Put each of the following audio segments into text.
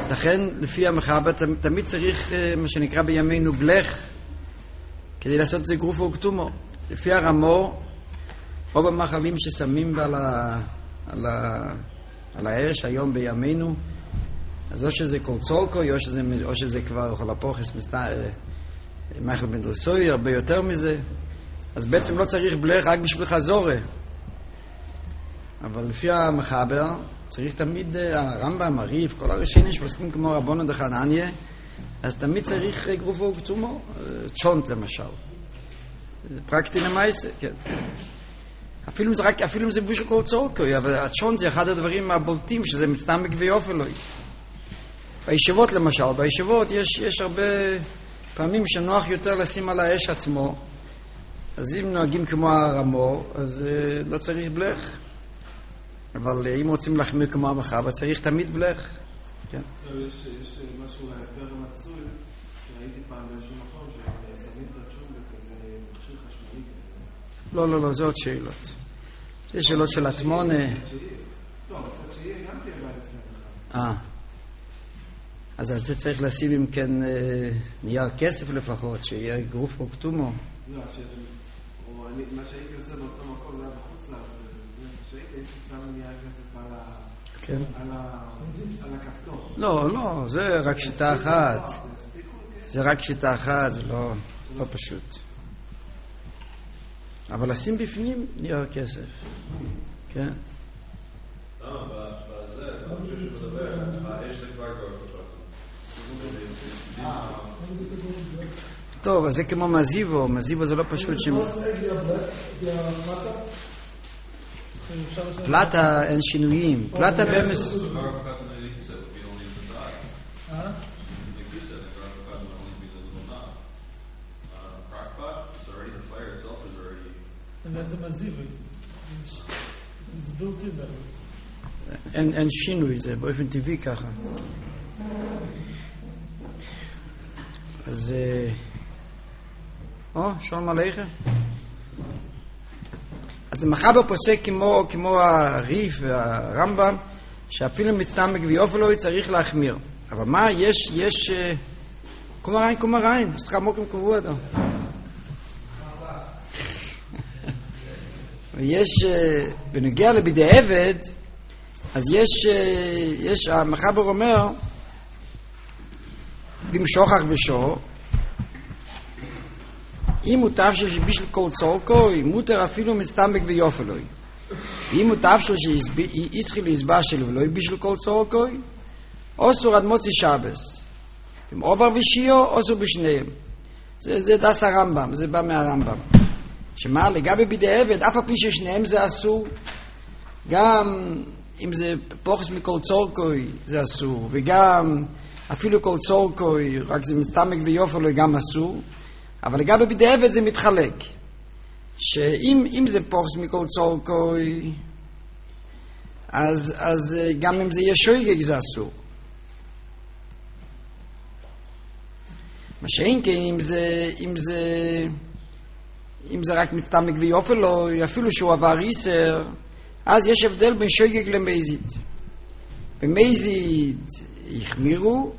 לכן, לפי המחבר, תמיד צריך מה שנקרא בימינו בלך, כדי לעשות את זה גרופו וכתומו. לפי הרמו, רוב המאכלים ששמים על האש היום בימינו, אז או שזה קורצורקו, או שזה כבר אוכל הפוחס, מאכל בן דרסוי, הרבה יותר מזה. אז בעצם לא צריך בלך רק בשביל חזורה. אבל לפי המחבר, צריך תמיד, הרמב"ם, הריף, כל הראשונים שעוסקים כמו רבונו דחנניה, אז תמיד צריך גרופו וכתומו, צ'ונט למשל. פרקטי למעשה, כן. אפילו אם זה בושו קורצורקוי, אבל הצ'ונט זה אחד הדברים הבולטים, שזה מצטמק ויופלוי. בישיבות למשל, בישיבות יש הרבה פעמים שנוח יותר לשים על האש עצמו, אז אם נוהגים כמו הרמו, אז לא צריך בלך. אבל אם רוצים להחמיר כמו המחבר, צריך תמיד בלך. כן. יש משהו יותר מצוי, שראיתי פעם באיזשהו מקום, ששמים את הצ'ונט כזה מכשיר חשמלי כזה. לא, זה עוד שאלות. זה שאלות של התמונה. לא, אבל קצת שיהיה גם תהיה בעצמך. אז על זה צריך לשים אם כן נייר כסף לפחות, שיהיה גרוף או כתומו. לא, מה שהייתי עושה באותו מקום זה היה בחוץ שהייתי שם נייר כסף על הכפתור. לא, זה רק שיטה אחת. זה רק שיטה אחת, זה לא פשוט. אבל לשים בפנים נייר כסף. כן? בזה, אני חושב שמדבר, האש זה כבר טוב, אז זה כמו מזיבו זה לא פשוט פלטה אין שינויים, פלטה במס... זה מזיב, זה בלתי דבר. אין שינוי, זה באופן טבעי ככה. אז שלום עליכם. אז המחבר פוסק כמו הריף והרמב"ם, שאפילו מצטמק ויופלוי צריך להחמיר. אבל מה, יש קומריין, שכה מוקים קבוע אותו. ויש, בנוגע לבידי עבד, אז יש, המחבר אומר, דים שוחח ושור, אם מוטב שבישל כל צורקוי, מותר אפילו מצטמק ויופלוי. אם מוטב שישחי להסבשל ולא יבישל כל צורקוי, אוסור עד מוצי שבס. אם עובר ושיעו, אוסור בשניהם. זה דס הרמב"ם, זה בא מהרמב"ם. שמה, לגבי בידי עבד, אף הפי ששניהם זה אסור, גם אם זה פוחס מכל צורקוי, זה אסור, וגם אפילו כל צורקוי, רק זה מצטמק ויופלוי, גם אסור, אבל לגבי בידי עבד זה מתחלק. שאם זה פוחס מכל צורקוי, אז גם אם זה יהיה שויגג זה אסור. מה שאין כן, אם זה רק מצטמק ויופלוי, אפילו שהוא עבר איסר, אז יש הבדל בין שויגג למזיד. במזיד יחמירו,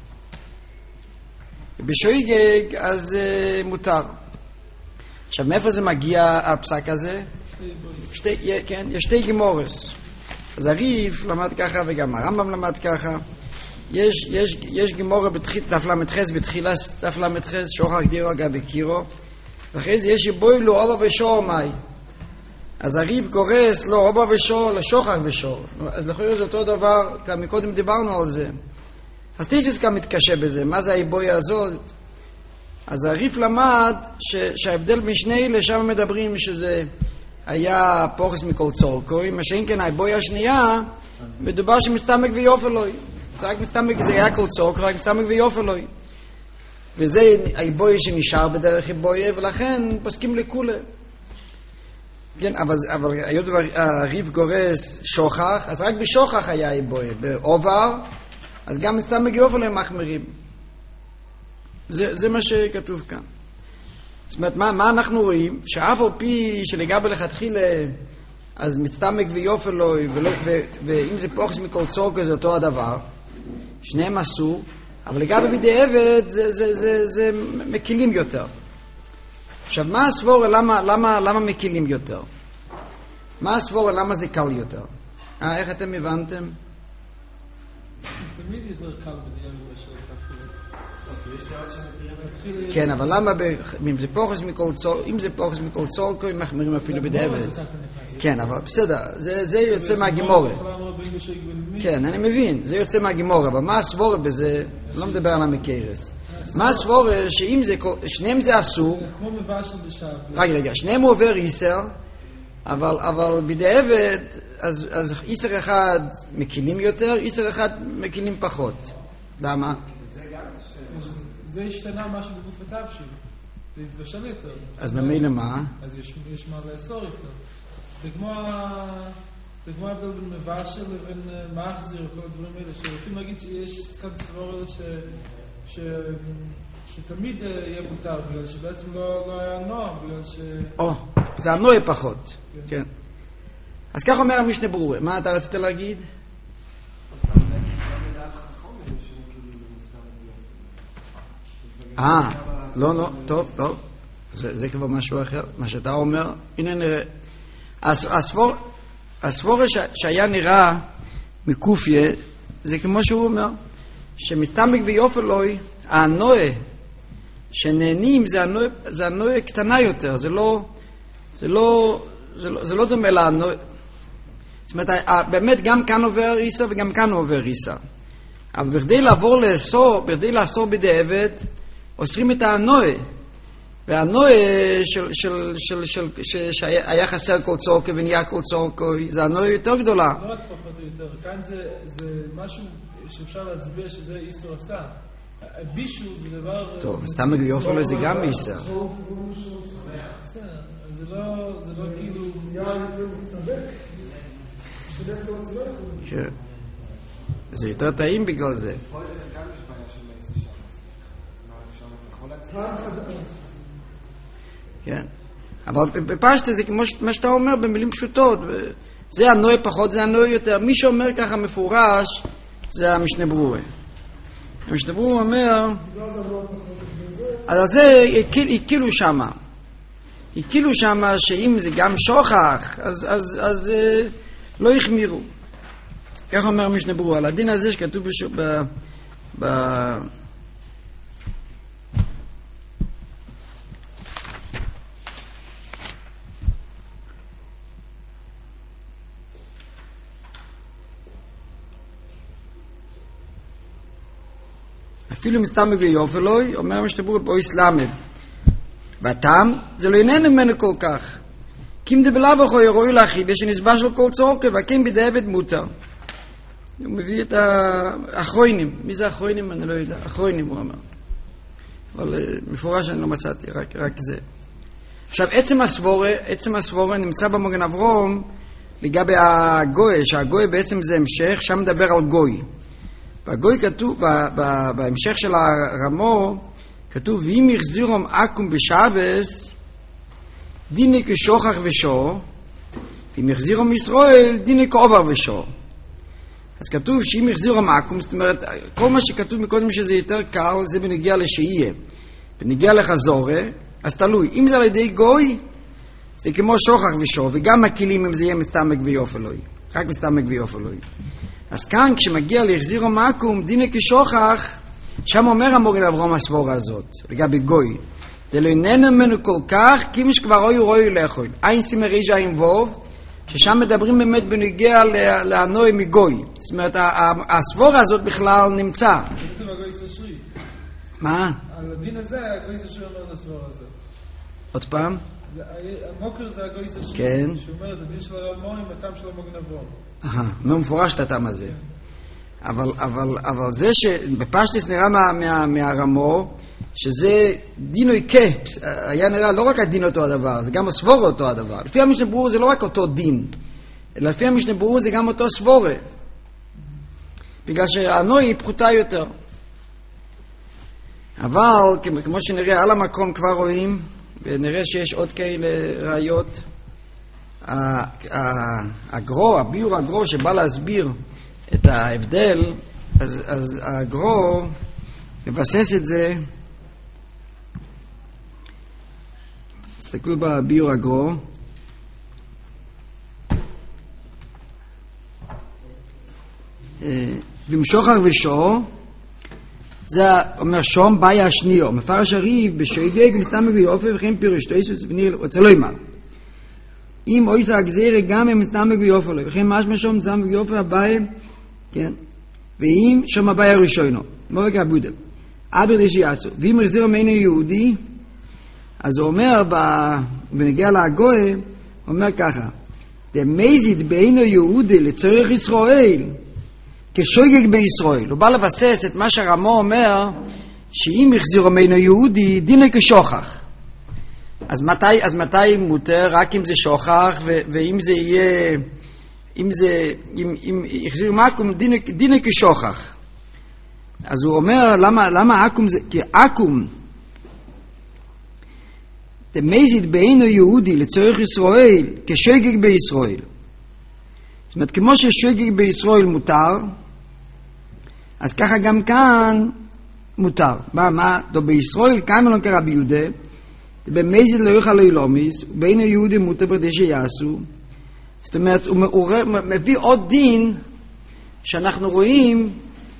ובשויגג אז מותר. עכשיו, מאיפה זה מגיע הפסק הזה? יש שתי גמורס. אז הריף למד ככה וגם הרמב"ם למד ככה. יש גמורה דף למתחס בתחילה דף למתחס שוחר גדירו גבי קירו, ואחרי זה יש יבוי לו אובה ושור מי. אז הריף גורס לו אובה ושור לשוחר ושור. אז לכאורה זה אותו דבר, כאן מקודם דיברנו על זה. אז תשס גם מתקשה בזה, מה זה היבוי הזאת? אז הריף למד שההבדל בין שני אלה שם מדברים שזה היה פוחס מכל צורקוי, מה שאין כן היבוי השנייה מדובר שמסתמק ויופלוי. זה רק מסתמק, זה היה כל צורקוי, רק מסתמק ויופלוי. וזה היבוי שנשאר בדרך היבוי, ולכן פוסקים לכולה. כן, אבל היות הריף גורס שוחח, אז רק בשוחח היה היבוי, בעובר, אז גם מסתמק ויופלוי מחמרים. זה מה שכתוב כאן. זאת אומרת, מה אנחנו רואים? שאף על פי שלגבי לכתחילה, אז מצטמק ויופלוי, ואם זה פוחס מכל צורקוי זה אותו הדבר, שניהם עשו, אבל לגבי בדיעבד זה מקילים יותר. עכשיו, מה הסבורה, למה מקילים יותר? מה הסבורה, למה זה קל יותר? איך אתם הבנתם? תמיד יותר קל בדיעבד מאשר ככה. כן, אבל למה, אם זה פוחס מכל צורקו, הם מחמירים אפילו בדיעבד. כן, אבל בסדר, זה יוצא מהגימורה. כן, אני מבין, זה יוצא מהגימורה, אבל מה הסבורה בזה? לא מדבר על המקרס. מה הסבורה שאם זה, שניהם זה אסור, כמו מבשל בשב. רגע, שניהם הוא עובר איסר, אבל בדיעבד, אז איסר אחד מקילים יותר, איסר אחד מקילים פחות. למה? זה השתנה משהו בגוף התבשיל. זה התבשל יותר. אז במילא מה? אז יש מה לאסור יותר. זה כמו ההבדל בין מבשל לבין מחזיר וכל הדברים האלה, שרוצים להגיד שיש כאן סבורה שתמיד יהיה מותר, בגלל שבעצם לא היה נועם, בגלל ש... זה הנועה פחות. כן. אז כך אומר המשנה ברורה. מה אתה רצית להגיד? לא, טוב. זה כבר משהו אחר. מה שאתה אומר, הנה נראה. הסבורה שהיה נראה מקופיה, זה כמו שהוא אומר, שמצטמק ויופלוי, הנועה שנהנים זה הנועה קטנה יותר, זה לא דומה לנועה. זאת אומרת, באמת גם כאן עובר ריסה וגם כאן עובר ריסה. אבל בכדי לאסור בדיעבד, אוסרים את הנועה. והנועה שהיה חסר כל צורקו ונהיה כל צורקו, זה הנועה יותר גדולה. לא רק פחות או יותר, כאן זה משהו שאפשר להצביע שזה איסור עשה. בישו זה דבר... טוב, סתם מגיופלו זה גם איסר. זה לא כאילו... כן. זה יותר טעים בגלל זה. כן. אבל בפשטה זה כמו מה שאתה אומר במילים פשוטות. זה הנועה פחות, זה הנועה יותר. מי שאומר ככה מפורש זה המשנה ברורה. המשנה ברורה אומר, אז זה הכילו שמה שאם זה גם שוכח, אז לא יחמירו. כך אומר המשנה ברורה. על הדין הזה שכתוב אפילו מסתמק ויופלוי, אומר משנה ברורה באויס למד. והטעם, זה לא ינהן ממנו כל כך. כי אם דבלאו אחו ירואי לאחידה שנסבש על כל צורקה, והקים בדיעבד מותר. הוא מביא את האחרונים. מי זה האחרונים? אני לא יודע. האחרונים הוא אמר. אבל מפורש אני לא מצאתי, רק זה. עכשיו, עצם הסבורה נמצא במגן אברום לגבי הגוי, שהגוי בעצם זה המשך, שם מדבר על גוי. והגוי כתוב, בהמשך של הרמו, כתוב, ואם יחזירום אקום בשבס, דיני כשוכח ושור, ואם יחזירום ישראל, דיני כעובר ושור. אז כתוב שאם יחזירום אקום, זאת אומרת, כל מה שכתוב מקודם שזה יותר קל, זה בנגיע לשיהיה. בנגיע לחזורה, אז תלוי. אם זה על ידי גוי, זה כמו שוכח ושור, וגם הכלים אם זה יהיה מסתמק ויופלוי. רק מסתמק ויופלוי. אז כאן כשמגיע להחזירו מקום, דיני כשוכח, שם אומר המוגן אברום הסבורה הזאת, לגבי גוי. זה לא איננו ממנו כל כך, כי מי שכבר רואי לאכול. אין סימרי ז'עים ווב, ששם מדברים באמת בנגיע לענוי מגוי. זאת אומרת, הסבורה הזאת בכלל נמצא. זה הגוי סשרי. מה? על הדין הזה, הגוי סשרי אומר לסבורה הזאת. עוד פעם? המוקר זה הגוי סשרי. כן. שאומר, זה דין של הרמו עם הטעם של המוגן אברום. מאוד מפורש את הטעם הזה. אבל זה שבפשטס נראה מהרמו, שזה דינוי קפס, היה נראה לא רק הדין אותו הדבר, זה גם הסבורה אותו הדבר. לפי המשנה ברורה זה לא רק אותו דין, אלא לפי המשנה ברורה זה גם אותו סבורה. בגלל שהנוי היא פחותה יותר. אבל, כמו שנראה על המקום כבר רואים, ונראה שיש עוד כאלה ראיות, הביור הגרו שבא להסביר את ההבדל, אז הגרו מבסס את זה, תסתכלו בביור הגרו, ומשוחר ושור, זה אומר שום באי השניו, מפרש הריב בשוגג מסתמק ויופי וכן פירוש תויסוס וניר רוצה לא אמר. אם אויסה הגזירה גם הם מסתמק ויופי לו, וכן משמע שום מסתמק ויופי הבאי, כן, ואם שום הבאי הראשונו, מורק הבודה, אבר דשי יעשו, ואם החזיר ממנו יהודי, אז הוא אומר, בנגיע להגוי, הוא אומר ככה, דמייזית בעינו יהודי לצורך ישראל, כשוגג בישראל. הוא בא לבסס את מה שהרמו אומר, שאם החזירו ממנו יהודי, דינו כשוכח. אז מתי מותר? רק אם זה שוכח, ואם זה יהיה, אם החזירו מקום, דינו כשוכח. אז הוא אומר, למה אקום זה? כי אקום, דמייזית בעינו יהודי לצורך ישראל, כשוגג בישראל. זאת אומרת, כמו ששוגג בישראל מותר, אז ככה גם כאן מותר. מה? בישראל כאן לא קרה ביהודה, במייזית לא יוכל להילומיס, ובעינו יהודי מותר ברדי שיעשו. זאת אומרת, הוא מביא עוד דין, שאנחנו רואים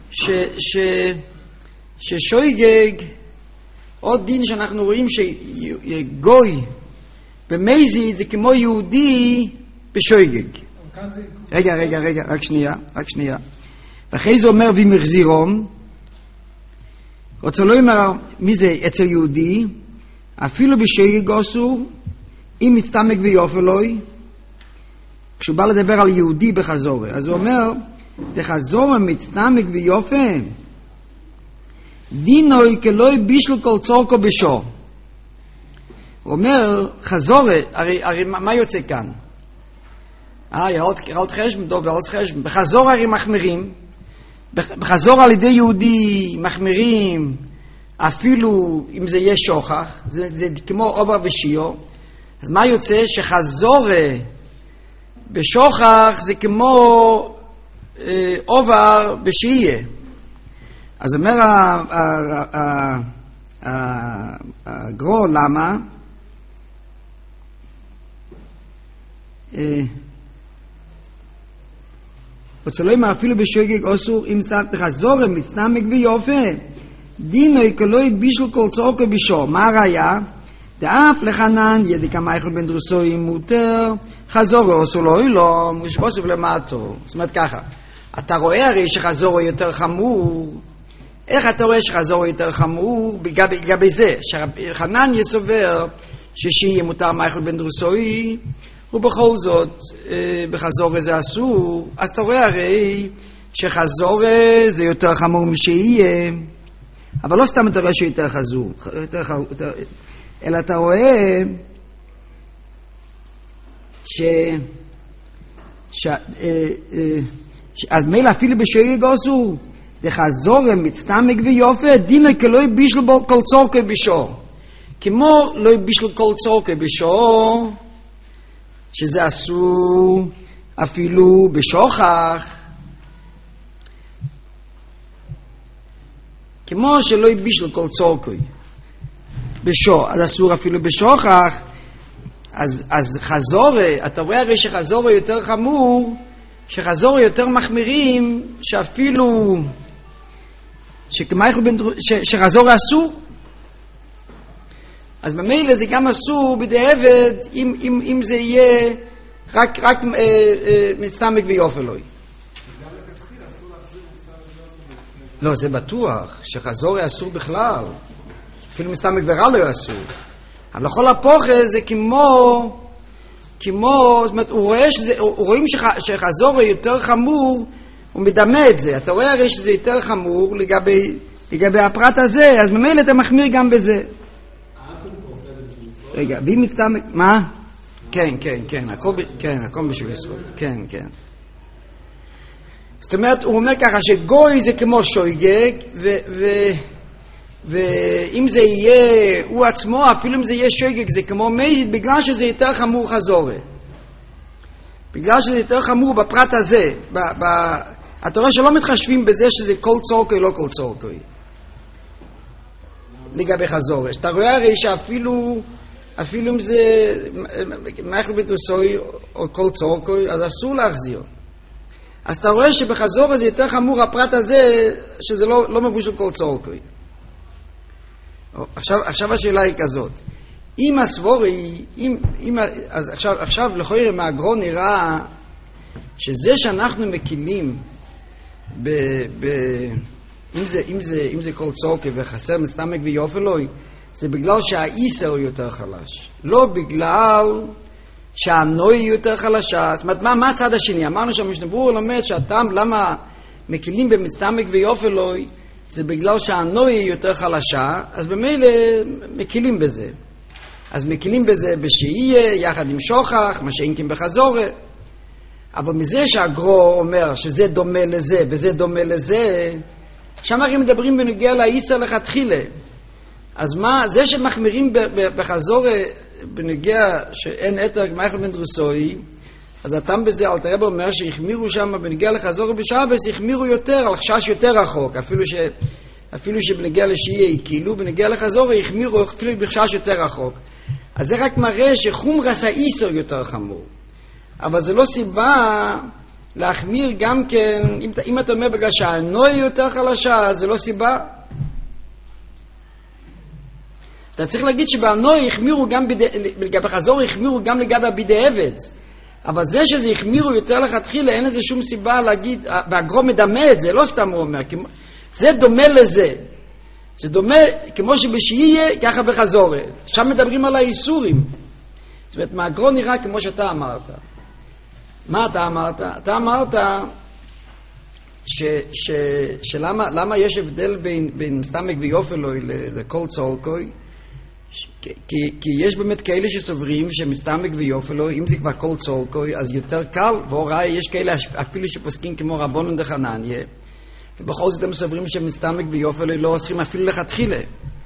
ששוגג, עוד דין שאנחנו רואים שגוי במייזית זה כמו יהודי בשוגג. רגע, רק שנייה. ואחרי זה אומר ואם החזירום, רוצה לא אומר מי זה אצל יהודי, אפילו בשוגג אסור, אם מצטמק ויופי לוי, כשהוא בא לדבר על יהודי בחזורה, אז הוא אומר, תחזורה מצטמק ויופי, דינוי כלוי בישל כל צורכו בשור. הוא אומר, חזורה, הרי מה יוצא כאן? יראות חשבן, דוב יראות חשבן. בחזור הרי מחמירים, בחזור על ידי יהודי מחמירים, אפילו אם זה יהיה שוכח, זה כמו עובר ושיעו. אז מה יוצא? שחזור בשוכח זה כמו עובר ושיעי. אז אומר הגרו, למה? וצלוי אפילו בשוגג אסור אם סבתך זורם מצטמק ויופי דינו יקלוי בישל כל צורכו בשור. מה הראיה? דאף לחנן ידי כמייכל בן דרוסוי מותר חזורו אסור לא אילו מושבוסף למטו. זאת אומרת ככה, אתה רואה הרי שחזורו יותר חמור. איך אתה רואה שחזורו יותר חמור? בגבי זה שחנן יסובר ששיהיה מותר מייכל בן דרוסוי ובכל זאת בחזור זה אסור. אז אתה רואה הרי שחזור זה יותר חמור משיהיה, אבל לא סתם אתה רואה שיותר חזור, אלא אתה רואה אז מילא אפילו בשוגג אסור, דחזור מצטמק ויופי דינו כלוי בישל כל צורכו בשור, כמו לא בישל כל צורכו בשור, שזה אסור אפילו בשוכח, כמו שלא יבישל כל צורכוי בשור, אז אסור אפילו בשוכח. אז חזורה, אתה רואה הרי שחזורה יותר חמור, שחזורה יותר מחמירים, שאפילו שחזורה אסור. אז במילא זה גם אסור בדיעבד אם זה יהיה רק מצטמק ויופי לוי. לא, זה בטוח שחזור אסור בכלל, אפילו מצטמק ורע לא אסור. אבל לכל הפוכה זה כמו זאת אומרת, רואים שחזור יותר חמור, הוא מדמה את זה. אתה רואה הרי שזה יותר חמור לגבי הפרט הזה, אז במילא אתה מחמיר גם בזה. רגע, ואם מצטמק, מה? כן, הכל בשביל ישראל. כן. זאת אומרת, הוא אומר ככה שגוי זה כמו שויגג, ואם זה יהיה, הוא עצמו, אפילו אם זה יהיה שויגג, זה כמו מייזית, בגלל שזה יותר חמור חזורה. בגלל שזה יותר חמור בפרט הזה. אתה רואה שלא מתחשבים בזה שזה כל צורקוי, לא כל צורקוי. לגבי חזורש. אתה רואה הרי שאפילו אם זה מייכל בדרוסוי או כל צורקוי, אז אסור להחזיר. אז אתה רואה שבחזור הזה יותר חמור הפרט הזה, שזה לא מבוש של כל צורקוי. עכשיו השאלה היא כזאת. אם הסבורי, אז עכשיו לכאורה מהגרו נראה שזה שאנחנו מקילים אם זה כל צורקי וחסר מסתמק ויופלוי, זה בגלל שהאיסר הוא יותר חלש. לא בגלל שהנוי יותר חלשה. זאת אומרת, מה הצד השני? אמרנו שהמשנה ברורה לומד שהטעם למה מקילים במסתמק ויופלוי, זה בגלל שהנוי יותר חלשה, אז במילא מקילים בזה. אז מקילים בזה בשיהיה, יחד עם שוכח, מה שאינקים בחזורה. אבל מזה שהגרו אומר שזה דומה לזה וזה דומה לזה, שם הרי מדברים בנוגע לאיסר לכתחילה. אז מה, זה שמחמירים בחזורה בנוגע שאין אתר מייכל בן דרוסוי, אז הטעם בזה אלתר רבי אומר שהחמירו שם בנוגע לחזורה בשבס, החמירו יותר על חשש יותר רחוק, אפילו שבנוגע לשיהיה כאילו בנוגע לחזורה החמירו אפילו בחשש יותר רחוק. אז זה רק מראה שחומרס האיסר יותר חמור. אבל זה לא סיבה להחמיר גם כן, אם אתה אומר בגלל שהנוי יותר חלשה, זה לא סיבה. אתה צריך להגיד שבנוי החמירו גם לגבי חזור, החמירו גם לגבי הבידי עבד. אבל זה שזה החמירו יותר לכתחילה, אין לזה שום סיבה להגיד, והגרו מדמה את זה, לא סתם הוא אומר, זה דומה לזה. זה דומה, כמו שבשיהיה, ככה בחזור. שם מדברים על האיסורים. זאת אומרת, מהגרו נראה כמו שאתה אמרת. מה אתה אמרת? אתה אמרת שלמה יש הבדל בין סתמק ויופלוי לכל צורקוי? כי יש באמת כאלה שסוברים שמסתמק ויופלוי, אם זה כבר כל צורקוי, אז יותר קל, והוראי יש כאלה אפילו שפוסקים כמו רבונן דחנניה, ובכל זאת הם סוברים שמסתמק ויופלוי לא עושים אפילו לכתחילה.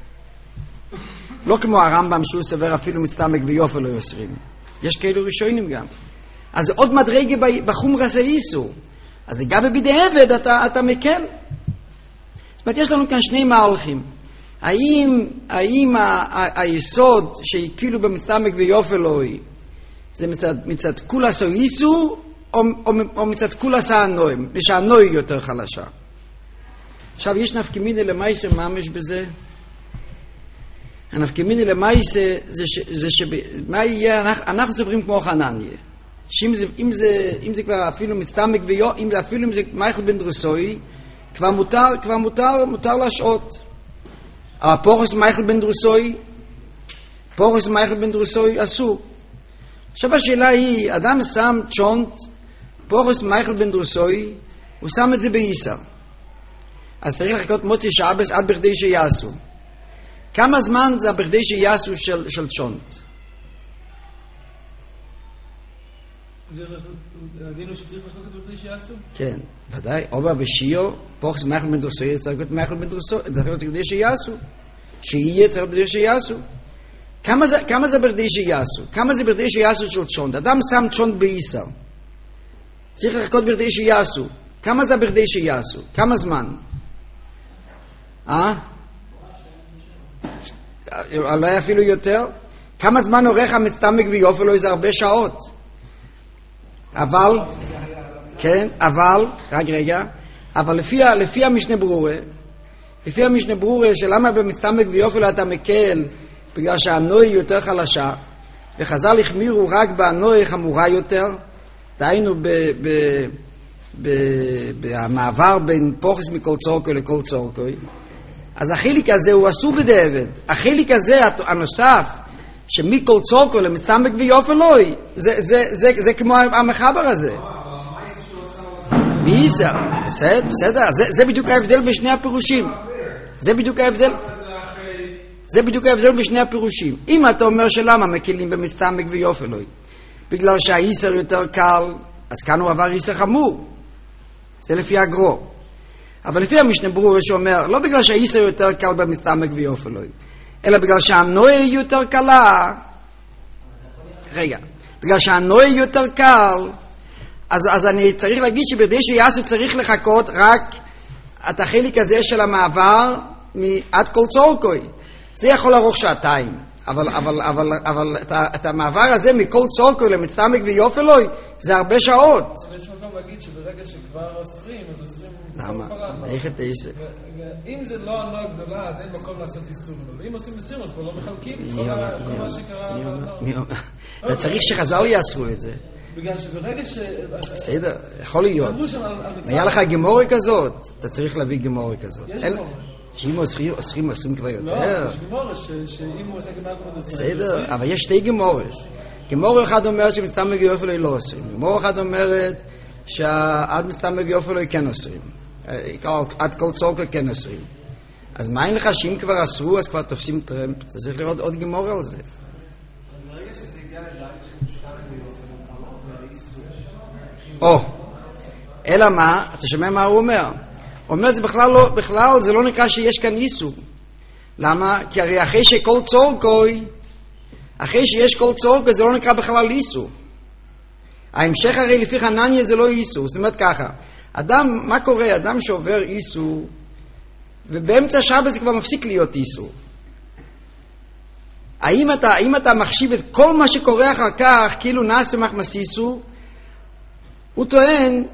לא כמו הרמב"ם שהוא סובר אפילו מסתמק ויופלוי עושים. יש כאלו ראשונים גם. אז עוד מדרגה בחומרס האיסור. אז לגבי בידי עבד אתה מקל. זאת אומרת, יש לנו כאן שני מהלכים. האם היסוד שהקילו במסתמק ויופלוי זה מצד כולס או איסור או מצד כולס הנוים, שהנוי יותר חלשה. עכשיו יש נפקמיני למייסה ממש בזה. הנפקמיני למייסה זה מה יהיה, אנחנו סוברים כמו חנניה. שאם זה כבר אפילו מסתמק אפילו אם זה מייכל בן דרוסוי, כבר מותר להשעות. אבל פורס מייכל בן דרוסוי אסור. עכשיו השאלה היא, אדם שם צ'ונט, פורס מייכל בן דרוסוי, הוא שם את זה באיסר. אז צריך לחכות מוציא שבס עד בכדי שיעשו. כמה זמן זה בכדי שיעשו של צ'ונט? זה הדינו שצריך לחכות בכדי שיעשו? כן, ודאי. אובה ושיו, פורס מייכל בן דרוסוי, צריך להיות מייכל בן דרוסוי, צריך להיות בכדי שיעשו. שיהיה צריך בכדי שיעשו. כמה זה בכדי שיעשו? כמה זה בכדי שיעשו של צ'ונט? אדם שם צ'ונט באיסר. צריך לחכות בכדי שיעשו. כמה זה בכדי שיעשו? כמה זמן? אולי אפילו יותר? כמה זמן עורך המצטמק ויופלוי? זה הרבה שעות. אבל, כן, רק רגע, אבל לפי המשנה ברורה, שלמה במצטמק ויופלוי אתה מקל, בגלל שהנוי יותר חלשה, וחז"ל החמירו רק בהנוי חמורה יותר, דהיינו במעבר בין פוחס מכל צורקוי לכל צורקוי, אז החלק הזה הוא אסור בדיעבד. החלק הזה הנוסף, שמכל צורקוי למצטמק ויופלוי, זה כמו המחבר הזה. מיסר, בסדר, זה בדיוק ההבדל בשני הפירושים. זה בדיוק ההבדל בשני הפירושים. אם אתה אומר שלמה מקילים במצטמק ויופלוי, בגלל שהאיסר יותר קל, אז כאן הוא עבר איסר חמור. זה לפי הגרו. אבל לפי המשנה ברורה שאומר, לא בגלל שהאיסר יותר קל במצטמק ויופלוי, אלא בגלל שהנוי יותר קלה. רגע, בגלל שהנוי יותר קל, אז אני צריך להגיד שבדי שיעשו צריך לחכות רק את החלק הזה של המעבר עד כל צורקוי. זה יכול לערוך שעתיים, אבל את המעבר הזה מכל צורקוי למצטמק ויופלוי, זה הרבה שעות. אבל יש מקום להגיד שברגע שכבר אוסרים, אז אוסרים... למה? איך את איסה? אם זה לא הנועה גדולה, אז אין מקום לעשות איסור. ואם עושים איסור, אז כבר לא מחלקים כל מה שקרה... אתה צריך שחז"ל יעשו את זה. בגלל שברגע ש... בסדר, יכול להיות. היה לך גמורי כזאת, אתה צריך להביא גמורי כזאת. יש גמורי. שאם עושים כבר יותר. לא, יש גמורי שאם הוא עושה גמורי... בסדר, אבל יש שתי גמורס. גמור אחד אומר שמסתמק יופלוי לא עושים. גמור אחד אומרת שעד מסתמק יופלוי כן עושים. עד כל צורקה כן עושים. אז מה אין לך שאם כבר אסרו אז כבר תופסים טרמפ? אתה צריך לראות עוד גמור על זה. ברגע שזה הגיע לדעת שמסתמק יופלוי או, אלא מה? אתה שומע מה הוא אומר? הוא אומר זה בכלל זה לא נקרא שיש כאן איסור. למה? כי הרי אחרי שכל צורקוי אחרי שיש כל צורקוי זה לא נקרא בכלל איסור. ההמשך הרי לפי חנניה זה לא איסור. זאת אומרת ככה, אדם, מה קורה? אדם שעובר איסור ובאמצע השבת זה כבר מפסיק להיות איסור. האם אתה מחשיב את כל מה שקורה אחר כך כאילו נעשה מחמס איסור? הוא טוען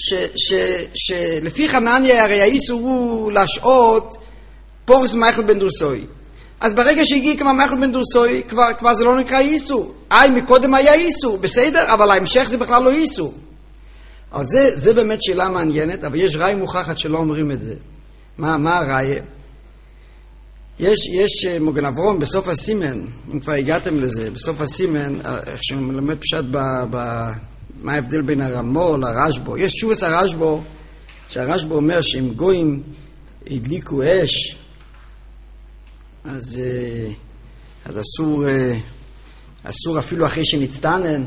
שלפי חנניה הרי האיסור הוא להשעות פורס מייכל בן דרוסוי. אז ברגע שהגיע כמה מייכל בן דרוסוי כבר זה לא נקרא איסור. מקודם היה איסור, בסדר, אבל ההמשך זה בכלל לא איסור. אז זה באמת שאלה מעניינת, אבל יש ראי מוכחת שלא אומרים את זה. מה הראי? יש מוגן אברום בסוף הסימן, אם כבר הגעתם לזה, בסוף הסימן, איך שמלמד פשט מה ההבדל בין הרמו לרשבו. יש שובס הרשבו, שהרשבו אומר שאם גויים הדליקו אש, אז אסור אפילו אחרי שנצטנן.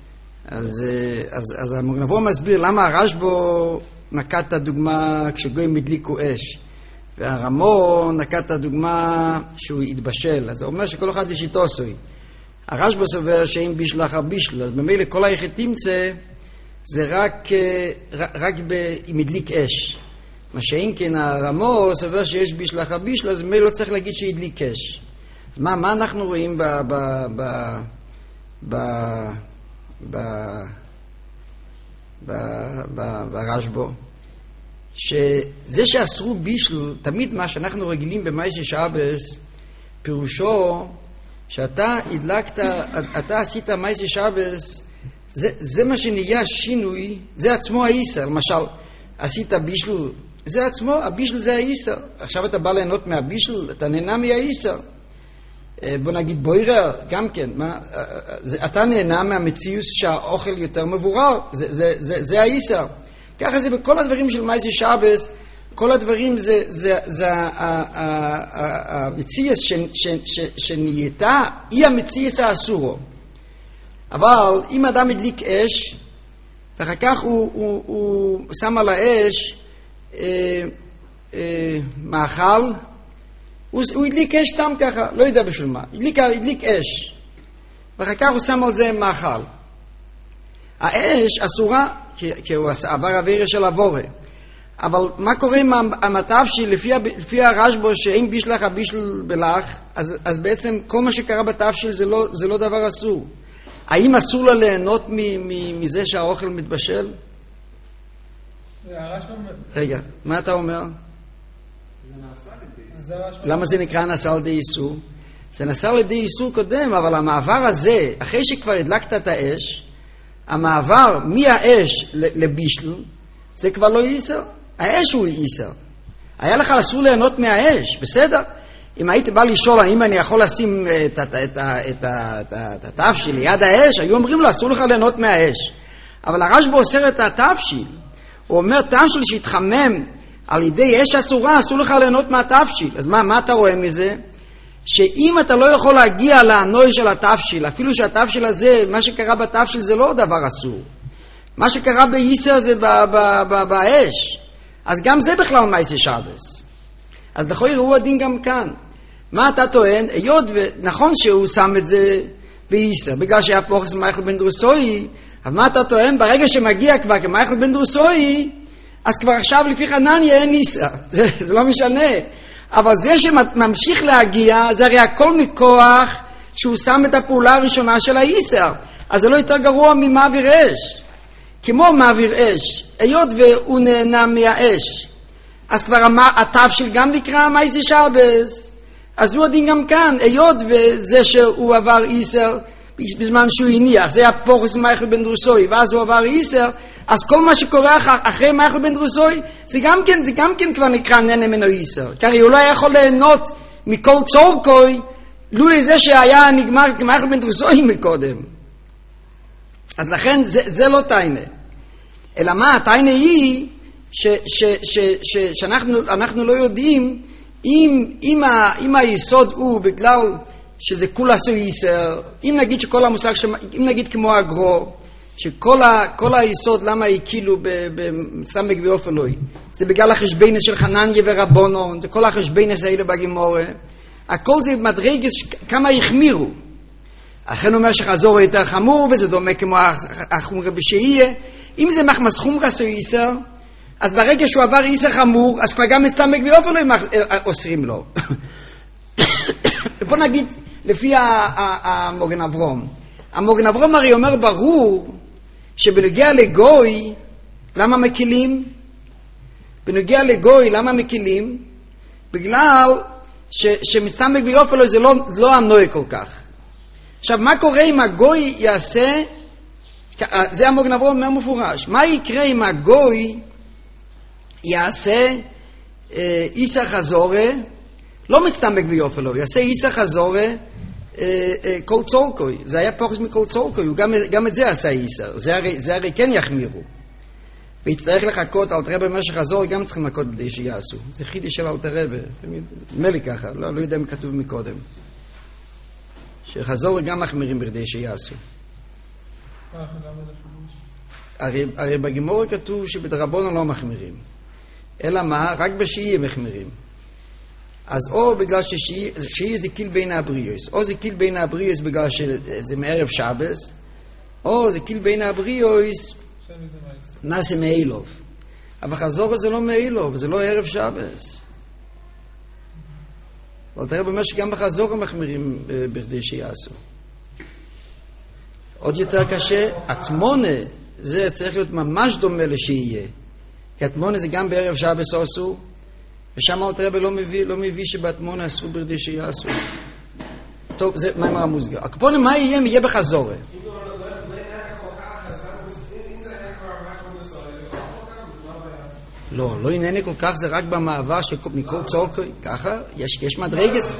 אז המוגן אברום מסביר למה הרשבו נקט את הדוגמה כשגויים הדליקו אש, והרמו נקט את הדוגמה שהוא התבשל. אז הוא אומר שכל אחד יש איתו סוי. הרשב"א סובר שאם בישל אחר בישל, אז במילא כל היחד תמצא זה רק אם הדליק אש. מה שאם כן הרמו סובר שיש בישל אחר בישל, אז במילא לא צריך להגיד שהדליק אש. אז מה אנחנו רואים ברשב"א? שזה שאסרו בישל, תמיד מה שאנחנו רגילים במייסי שבס, פירושו שאתה הדלקת, אתה עשית מייסי שבס, זה מה שנהיה שינוי, זה עצמו האיסר. למשל, עשית בישל, זה עצמו, הבישל זה האיסר. עכשיו אתה בא ליהנות מהבישל, אתה נהנה מהאיסר. בוא נגיד בוירר, גם כן, אתה נהנה מהמציאות שהאוכל יותר מבורר, זה האיסר. ככה זה בכל הדברים של מייסי שבס, כל הדברים זה המציאות שנהייתה, היא המציאות האסורו. אבל אם אדם הדליק אש, ואחר כך הוא שם על האש מאכל, הוא הדליק אש סתם ככה, לא יודע בשביל מה, הדליק אש, ואחר כך הוא שם על זה מאכל. האש אסורה, כי הוא עבר עבירה של עבורה. אבל מה קורה עם המטף שלפי הרשב"א שאין בישלך הבישל בלח, אז בעצם כל מה שקרה בתפשיל זה לא דבר אסור. האם אסור לה ליהנות מזה שהאוכל מתבשל? רגע, מה אתה אומר? למה זה נקרא נעשה על ידי איסור? זה נעשה על ידי איסור קודם, אבל המעבר הזה, אחרי שכבר הדלקת את האש, המעבר מהאש לבישל, זה כבר לא איסר. האש הוא איסר. היה לך אסור ליהנות מהאש, בסדר? אם היית בא לשאול האם אני יכול לשים את התפשיל ליד האש, היו אומרים לו אסור לך ליהנות מהאש. אבל הרשב"א אוסר את התפשיל. הוא אומר תפשיל שהתחמם על ידי אש אסורה, אסור לך ליהנות מהתפשיל. אז מה אתה רואה מזה? שאם אתה לא יכול להגיע לענוי של התפשיל, אפילו שהתפשיל הזה, מה שקרה בתפשיל זה לא דבר אסור. מה שקרה באיסר זה באש. אז גם זה בכלל מייסי שבס. אז לכו יראו הדין גם כאן. מה אתה טוען? היות ונכון שהוא שם את זה באיסר, בגלל שהיה פורס מייכל בן דרוסוי, אבל מה אתה טוען? ברגע שמגיע כבר כמייכל בן דרוסוי, אז כבר עכשיו לפי חנניה אין איסר. זה לא משנה. אבל זה שממשיך להגיע, זה הרי הכל מכוח שהוא שם את הפעולה הראשונה של האיסר. אז זה לא יותר גרוע ממעביר אש. כמו מעביר אש, היות והוא נהנה מהאש, אז כבר התבשיל גם נקרא מייסי שבס. אז הוא עדין גם כאן, היות וזה שהוא עבר איסר בזמן שהוא הניח, זה הפורס מייכל בן דרוסוי, ואז הוא עבר איסר, אז כל מה שקורה אחרי מייכל בן דרוסוי, זה גם כן כבר נקרא נהנה ממנו איסר. כי הרי הוא לא יכול ליהנות מכל צורקוי, לולי זה שהיה נגמר כמייכל בן דרוסוי מקודם. אז לכן זה לא טיינה. אלא מה? הטיינה היא שאנחנו לא יודעים אם היסוד הוא בגלל שזה כולה עשו איסר, אם נגיד שכל המושג, אם נגיד כמו הגרו, שכל היסוד למה היא כאילו בסמק ואופלוי, זה בגלל החשבינס של חנניה ורבונון, זה כל החשבינס האלה בגימורה, הכל זה מדרגס כמה החמירו. לכן אומר שחזור יותר חמור, וזה דומה כמו החומרה בשיהיה. אם זה מחמס חומרה עשו איסר, אז ברגע שהוא עבר איסר חמור, אז כבר גם מסתמק ואופלוי אוסרים לו. בוא נגיד, לפי המוגן אברום. המוגן אברום הרי אומר ברור, שבנוגע לגוי, למה מקילים? בנוגע לגוי, למה מקילים? בגלל שמסתמק ואופלוי זה לא הנוי כל כך. עכשיו, מה קורה אם הגוי יעשה, זה המוגן אברום אומר מפורש, מה יקרה אם הגוי יעשה איסר חזורה, לא מצטמק ביופלו, יעשה איסר חזורה כל צורקוי, זה היה פוחס מכל צורקוי, הוא גם את זה עשה איסר, זה הרי כן יחמירו, ויצטרך לחכות, אלתר רבי במשך חזור, גם צריכים לחכות בדי שיעשו, זה חידי של אלתר רבי, נדמה לי ככה, לא יודע אם כתוב מקודם. שחזור גם מחמירים בכדי שיעשו. הרי בגימורה כתוב שבדרבנן לא מחמירים. אלא מה? רק בשיעי מחמירים. אז או בגלל ששיעי זה קיל בין הבריאוס, או זה קיל בין הבריאוס בגלל שזה מערב שבס, או זה קיל בין הבריאוס נעשה מאילוב. אבל חזור זה לא מאילוב, זה לא ערב שבס. אבל תראה במשך גם בחזור המחמירים בכדי שיעשו. עוד יותר קשה, התמונה, זה צריך להיות ממש דומה לשיהיה. כי התמונה זה גם בערב שבס עשו, ושם אל תראה לא מביא שבתמונה אסרו בכדי שיעשו. טוב, זה מאמר המוסגר. הקופונים, מה יהיה בחזור? לא ענייני כל כך, זה רק במעבר מכל צורקוי, ככה, יש מדרגס,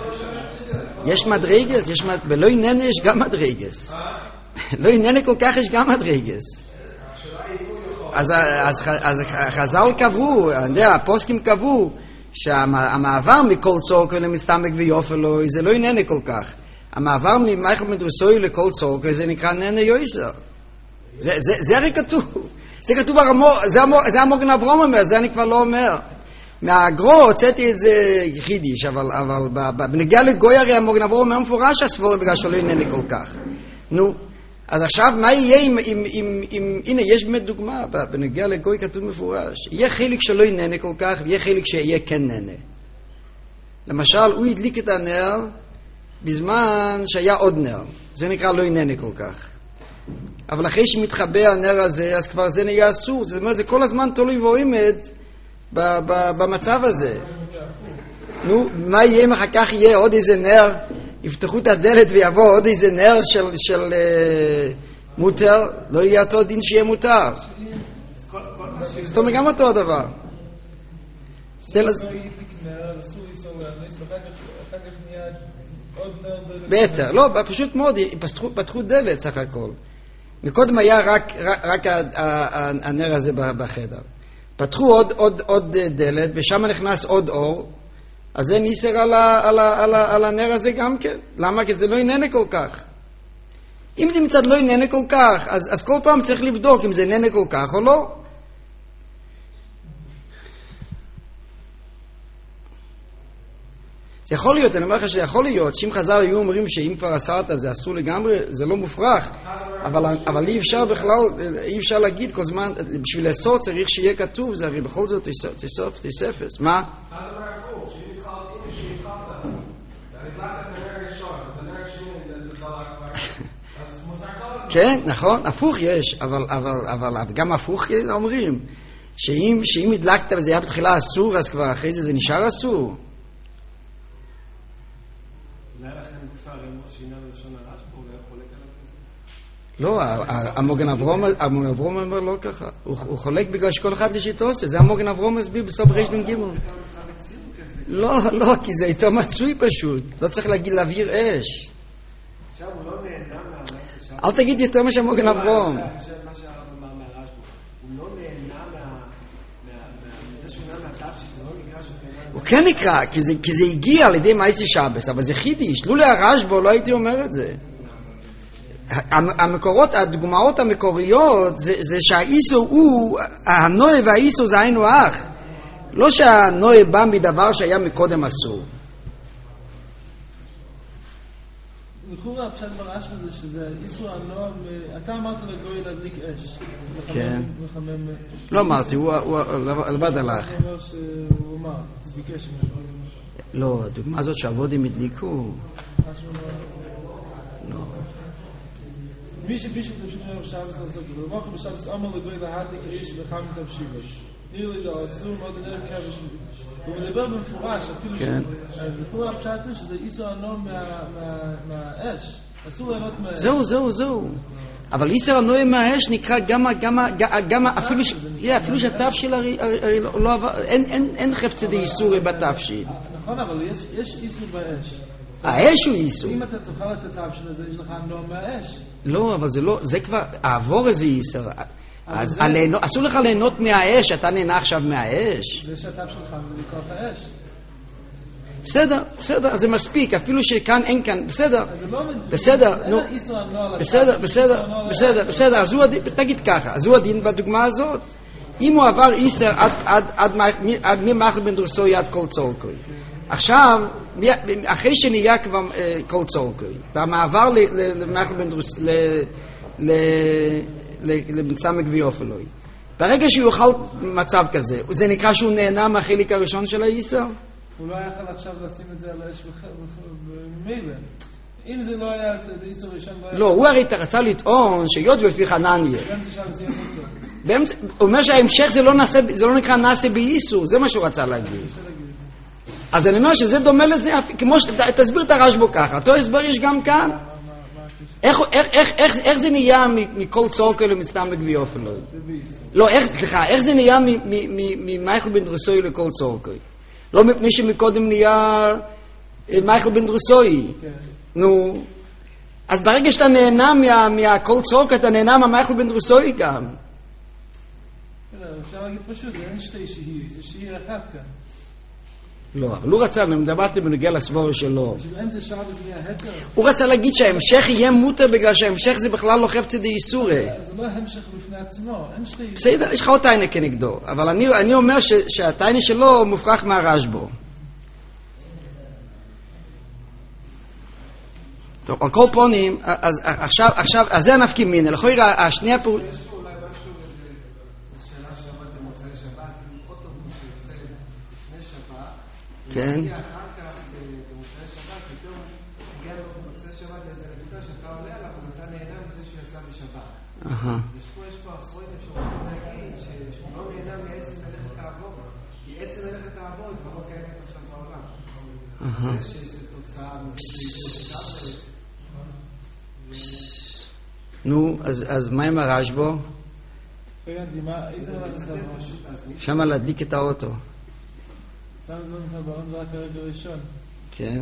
ולא ענייני יש גם מדרגס. לא ענייני כל כך יש גם מדרגס. אז חז"ל קבעו, הפוסקים קבעו, שהמעבר מכל צורקוי למסתמק ויופלוי, זה לא ענייני כל כך. המעבר ממייכל מדרוסוי לכל צורקוי, זה נקרא נהנה יויסר. זה הרי כתוב. זה כתוב ברמור, זה המוגן אברום אומר, זה אני כבר לא אומר. מהגרו הוצאתי את זה חידיש, אבל בנגיע לגוי הרי המוגן אברום אומר מפורש הסבור בגלל שלא ענייני כל כך. נו, אז עכשיו מה יהיה אם הנה יש באמת דוגמה, בנגיע לגוי כתוב מפורש, יהיה חלק שלא ענייני כל כך, ויהיה חלק שיהיה כן נהנה. למשל, הוא הדליק את הנר בזמן שהיה עוד נר, זה נקרא לא ענייני כל כך. אבל אחרי שמתחבא הנר הזה, אז כבר זה נהיה אסור. זאת אומרת, זה כל הזמן תלוי ועומד במצב הזה. נו, מה יהיה אם אחר כך יהיה עוד איזה נר, יפתחו את הדלת ויבוא עוד איזה נר של מותר, לא יהיה אותו דין שיהיה מותר. זאת אומרת, גם אותו הדבר. בטח, לא, פשוט מאוד, פתחו דלת סך הכל. מקודם היה רק הנר הזה בחדר. פתחו עוד דלת, ושם נכנס עוד אור, אז זה ניסר על הנר הזה גם כן. למה? כי זה לא ענייני כל כך. אם זה מצד לא ענייני כל כך, אז כל פעם צריך לבדוק אם זה ענייני כל כך או לא. זה יכול להיות, אני אומר לך שזה יכול להיות, שאם חז"ל היו אומרים שאם כבר אסרת זה אסור לגמרי, זה לא מופרך. אבל אי אפשר בכלל, אי אפשר להגיד כל זמן, בשביל לאסור צריך שיהיה כתוב, זה הרי בכל זאת תספס. מה? אז זה הפוך, שאם התחלת, והדלקת את הנר הראשון, את הנר השני, אז מותר כל הזמן. כן, נכון, הפוך יש, אבל גם הפוך אומרים, שאם הדלקת וזה היה בתחילה אסור, אז כבר אחרי זה נשאר אסור. אולי לכם כפר אם שינה בלשון הרשב"א, אולי הוא חולק עליו כזה? לא, המוגן אברום אומר לא ככה. הוא חולק בגלל שכל אחד לשיטו עושה. זה המוגן אברום מסביר בסוף ר' נ"ג. לא, כי זה איתו מצוי פשוט. לא צריך להבהיר אש. עכשיו הוא לא נהנה מהרשב"א. אל תגיד יותר מה שהמוגן אברום. מה שהרב אמר מהרשב"א. הוא לא נהנה זה שהוא נהנה מהתף שזה לא נקרא שנהנה. הוא כן נקרא, כי זה הגיע על ידי מייסי שבס, אבל זה חידיש. לולא הרשב"א לא הייתי אומר את זה. המקורות, הדוגמאות המקוריות, זה שהאיסו הוא, הנועה והאיסו זה היינו אח. לא שהנועה בא מדבר שהיה מקודם אסור. לכאורה הפשט ברשב"א זה שזה איסור הנועה, אתה אמרת לגוי להדליק אש. כן. לא אמרתי, הוא לבד הלך. הוא אומר שהוא אמר, הוא ביקש ממנו. לא, הדוגמה הזאת שעבודים הדליקו. לא. מי שבשביל בשביל שבס על זה, הוא אומר בשבס אמר לגוי להדליק אש וחם תבשיבש. נראה לי זה אסור מאוד נראה כבש. הוא מדבר במפורש, אפילו שלכאורה הפשט הוא שזה איסור הנועה מהאש. אסור ליהנות מהאש. זהו. אבל איסר הנועה מהאש נקרא גם אפילו שהתף של הרי לא עבר, אין חפצי די איסורי בתף של. נכון, אבל יש איסור באש. האש הוא איסור. אם אתה תאכל את התף של זה, יש לך הנועה מהאש. לא, אבל זה לא, זה כבר, העבור איזה איסר. אז אסור לך ליהנות מהאש, אתה נהנה עכשיו מהאש. זה שהתף שלך זה מכוח האש. בסדר, זה מספיק, אפילו שכאן אין כאן, בסדר, בסדר, אז תגיד ככה, אז הוא הדין בדוגמה הזאת. אם הוא עבר איסר עד ממחל בן דרוסוי עד כל צורקוי. עכשיו, אחרי שנהיה כבר כל צורקוי, והמעבר למחל בן דרוסוי, למצא מגבי אופלוי. ברגע שהוא יוכל מצב כזה, זה נקרא שהוא נהנה מהחלק הראשון של האיסר? הוא לא היה יכול עכשיו לשים את זה על האש במילא. אם זה לא היה, זה איסר ראשון לא היה... לא, הוא הרי רצה לטעון שיות ולפי חנניה. הוא אומר שההמשך זה לא נקרא נעשה באיסור, זה מה שהוא רצה להגיד. אז אני אומר שזה דומה לזה, כמו שתסביר את הרשב"א ככה, אותו הסבר יש גם כאן. איך זה נהיה מכל צורקו למצטעם בגבי אופלוי? לא, איך זה נהיה ממייכל בן דרוסוי לכל צורקו? לא מפני שמקודם נהיה מייכל בן דרוסוי. נו, אז ברגע שאתה נהנה מהכל צורקו, אתה נהנה מהמייכל בן דרוסוי גם. אפשר להגיד פשוט, אין שתי שהיא, זה שהיא אחת כאן. לא, אבל הוא רצה, אני מדברתי בנוגע לסבור שלו. אין זה שעה וזה נהיה התר? הוא רצה להגיד שההמשך יהיה מותר בגלל שההמשך זה בכלל לא חפצי די איסורי. זה לא המשך בפני עצמו, אין שתי... בסדר, יש לך עוד טיינה כנגדו, אבל אני אומר שהטיינה שלו מופרך מהרשב"א. טוב, על כל פונים, אז עכשיו, אז זה הנפקי מינה, לכו יראה, השנייה פה... יש פה אולי משהו, שאלה שבת במוצאי שבת, אוטובוס שיוצא לפני שבת, כן. ומגיע אחר כך במוצאי שבת, פתאום הגיע במוצאי שבת לאיזה נקודה שאתה עולה עליו, אז אתה נהנה מזה שהוא יצא בשבת. יש פה אחרונים שרוצים להגיד שהוא לא נהנה מעצם מלאכת העבור, כי עצם מלאכת העבור היא כבר לא קיימת עכשיו בעולם. זה שיש תוצאה מזה, נו, אז מה עם הרשב"א? שמה להדליק את האוטו. שם זה לא נמצא בעולם, זה רק הרגע ראשון. כן.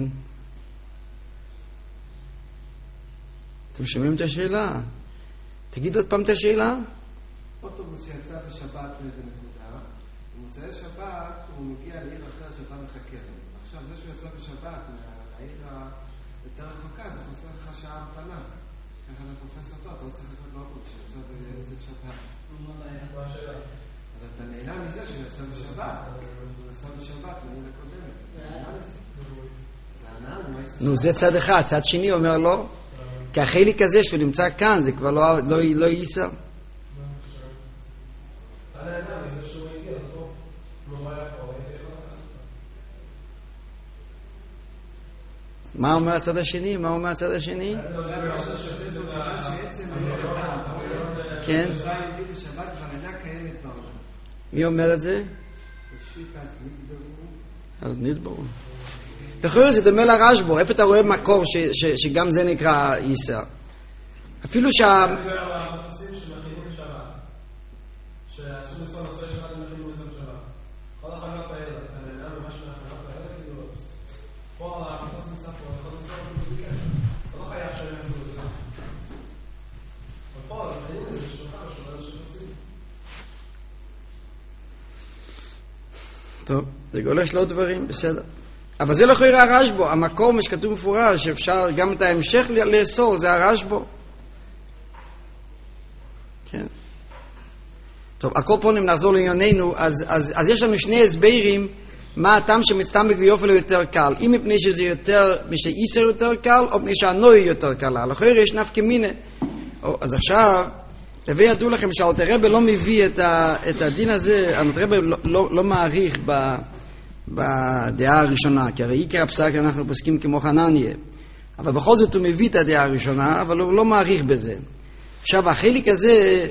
אתם שומעים את השאלה? תגיד עוד פעם את השאלה. אוטובוס שיצא בשבת מאיזה נקודה, במוצאי שבת הוא מגיע לעיר אחרת שאתה מחכה לו. עכשיו, זה שהוא יצא בשבת מהעיר היותר רחוקה, זה חוסר לך שעה המתנה. ככה אתה תופס אותו, אתה לא צריך לקרוא לאוטובוס שיצא בצאת שבת. אז אתה נהנה מזה שהוא יצא בשבת, הוא יצא בשבת לעיר הקודמת. נו, זה צד אחד. צד שני אומר לא, כי החלק הזה שהוא נמצא כאן, זה כבר לא ייסר. מה אומר הצד השני? כן? מי אומר את זה? אז נדברו. לכן זה דומה לרשב"א. איפה אתה רואה מקור שגם זה נקרא ייסר? אפילו טוב, זה גולש לא דברים, בסדר. אבל זה לא יכול להיות הרשב"א. המקור מה שכתוב מפורש, שאפשר גם את ההמשך לאסור, זה הרשב"א. כן. טוב, הקופונים נחזור לענייננו, אז יש לנו שני הסברים, מה הטעם שמסתמק ויופל הוא יותר קל. אם מפני שזה יותר, משאיסר יותר קל, או מפני שהנוי יותר קלה. לכן יש נפקא מינה. אז עכשיו, תביא ידעו לכם שאלתר רבי לא מביא את הדין הזה, אלתר רבי לא מעריך בדעה הראשונה, כי הרי עיקר הפסק אנחנו פוסקים כמו חנניה. אבל בכל זאת הוא מביא את הדעה הראשונה, אבל הוא לא מעריך בזה. עכשיו, החלק הזה,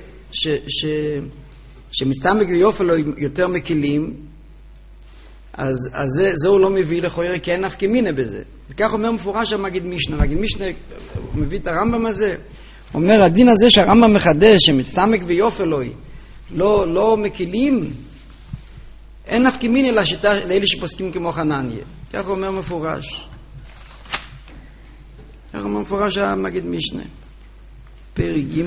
שמסתמק ויופל יותר מקלים, אז זה הוא לא מביא לכאורה, כי אין נפקא מינה בזה. וכך אומר מפורש המגיד משנה. מגיד משנה, הוא מביא את הרמב"ם הזה, אומר, הדין הזה שהרמב"ם מחדש, שמצטמק ויופל לא מקילים, אין נפקא מינה לאלה שפוסקים כמו חנניה. כך אומר מפורש. כך אומר מפורש המגיד משנה. פרק ג'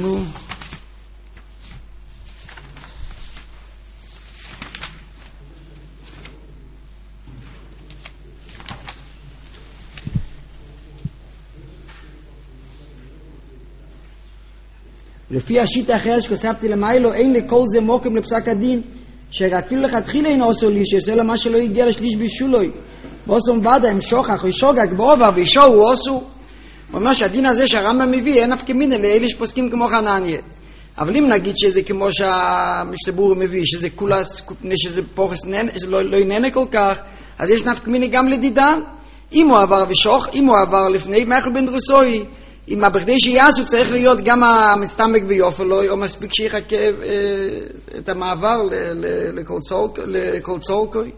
לפי השיטה אחרת שכוספתי למיילו, אין לכל זה מוקם לפסק הדין, שרקפילו לכתחילה אין עושו לי, שעושה לה מה שלא יגיע לשליש בישולוי. ועושו מבדה, הם שוכח, וישוגק בעובר, וישו הוא עושו. הוא אומר שהדין הזה שהרמב"ם מביא, אין נפקא מינה לאלה שפוסקים כמו חנניה. אבל אם נגיד שזה כמו שהמשתבור מביא, שזה כולס, שזה פוחס, לא יננה כל כך, אז יש נפקא מינה גם לדידן. אם הוא עבר ושוך, אם הוא עבר לפני, מאכל בן דרוסוי, אם בכדי שיעשו צריך להיות גם המסתמק ויופל, או מספיק שיחכה את המעבר לכל צורקוי.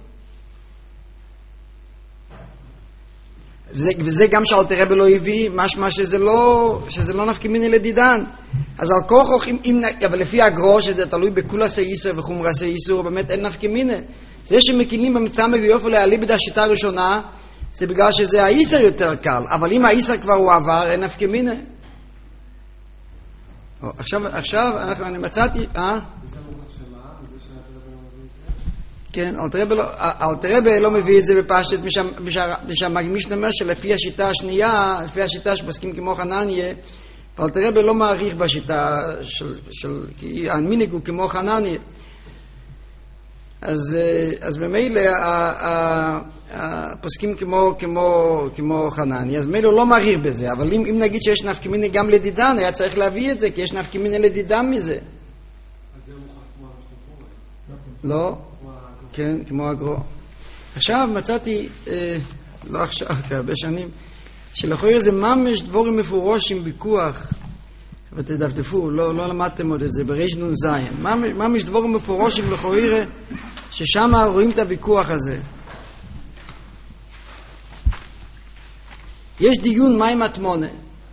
וזה גם שאלתר רבי לא הביא, משמע שזה לא נפקא מינה לדידן. אז על כוח, אבל לפי הגרו, שזה תלוי בכולס האיסר וחומרס האיסור, באמת אין נפקא מינה. זה שמקילים במסתמק ויופל להליבד השיטה הראשונה, זה בגלל שזה האיסר יותר קל, אבל אם האיסר כבר הוא עבר, אין נפקא מינה. עכשיו אני מצאתי, כן, אלתר רבי לא מביא את זה בפשטות, משהמגיד משנה אומר שלפי השיטה השנייה, לפי השיטה שפוסקים כמו חנניה, ואלתר רבי לא מעריך בשיטה כי המנהג הוא כמו חנניה. אז ממילא הפוסקים כמו חנניה, אז ממילא הוא לא מעריך בזה, אבל אם נגיד שיש נפקא מינה גם לדידן, היה צריך להביא את זה, כי יש נפקא מינה לדידן מזה. אז זה מוכח כמו המשתמפור? לא, כן, כמו הגרו. עכשיו מצאתי, לא עכשיו, הרבה שנים, שלכאורה זה ממש דבורים מפורשים בכוח, ותדפדפו, לא למדתם עוד את זה, בריש נון זין. ממש דבורים מפורשים לכאורה, ששם רואים את הוויכוח הזה. יש דיון מה עם התמונה.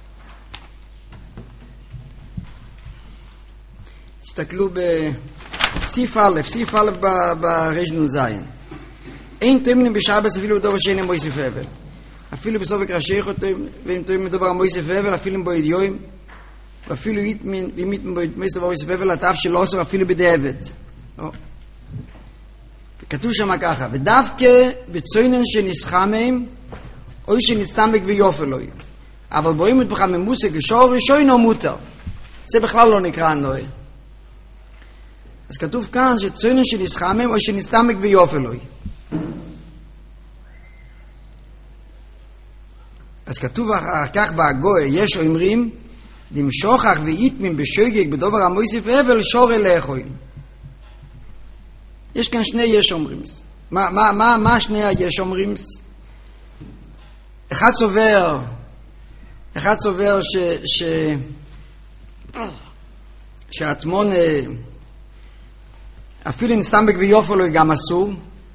תסתכלו בסעיף א' בריש נון זין. אין תאמנים בשבס אפילו בדובר שאין מויסף אבל. אפילו בסוף הקרשייך ואין תאמנים בדובר מויסף אבל, אפילו בו ידיועים, ואפילו יתמין מויסף מויסף אבל, התאף שלא עושה אפילו בדאבד. כתוב שם ככה, ודווקא בצוינן שנסחה מהם, או שנסתמק ויופל לו. אבל בואים את בכם ממוסק ושור ראשון או מותר. זה בכלל לא נקרא נוי. אז כתוב כאן שצוינן שנסחה מהם, או שנסתמק ויופל לו. אז כתוב אחר כך בהגוי, יש אומרים, דמשוכח ואיתמים בשוגג בדובר המויסיף אבל שורה לאכול. יש כאן שני יש אומרים. מה שני היש אומרים? אחד סובר שהאטמון אפילו אם סתם בגביופו לא גם אסור.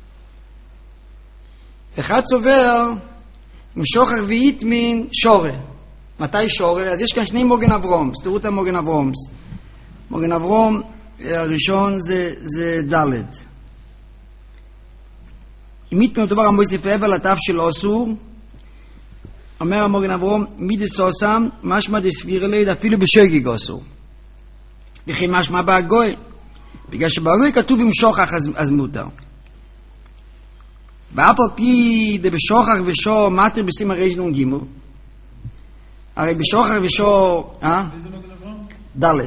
אחד סובר משוכח ואיתמין שורה. מתי שורה? אז יש כאן שני מוגן אברום. סתראו את המוגן אברום. מוגן אברום הראשון זה ד'. אם איתמין מדובר המויסיף אבל התף שלו אסור, אומר המוגן אברום מידס אוסם משמע דסביר ליד אפילו בשוגג אסור. וכי משמע בהגוי, בגלל שבהגוי כתוב עם שוכח אז מותר. ואף על פי דבשוכח ושור מטר בסימן ריש נון גימל, הרי בשוכח ושור ד'.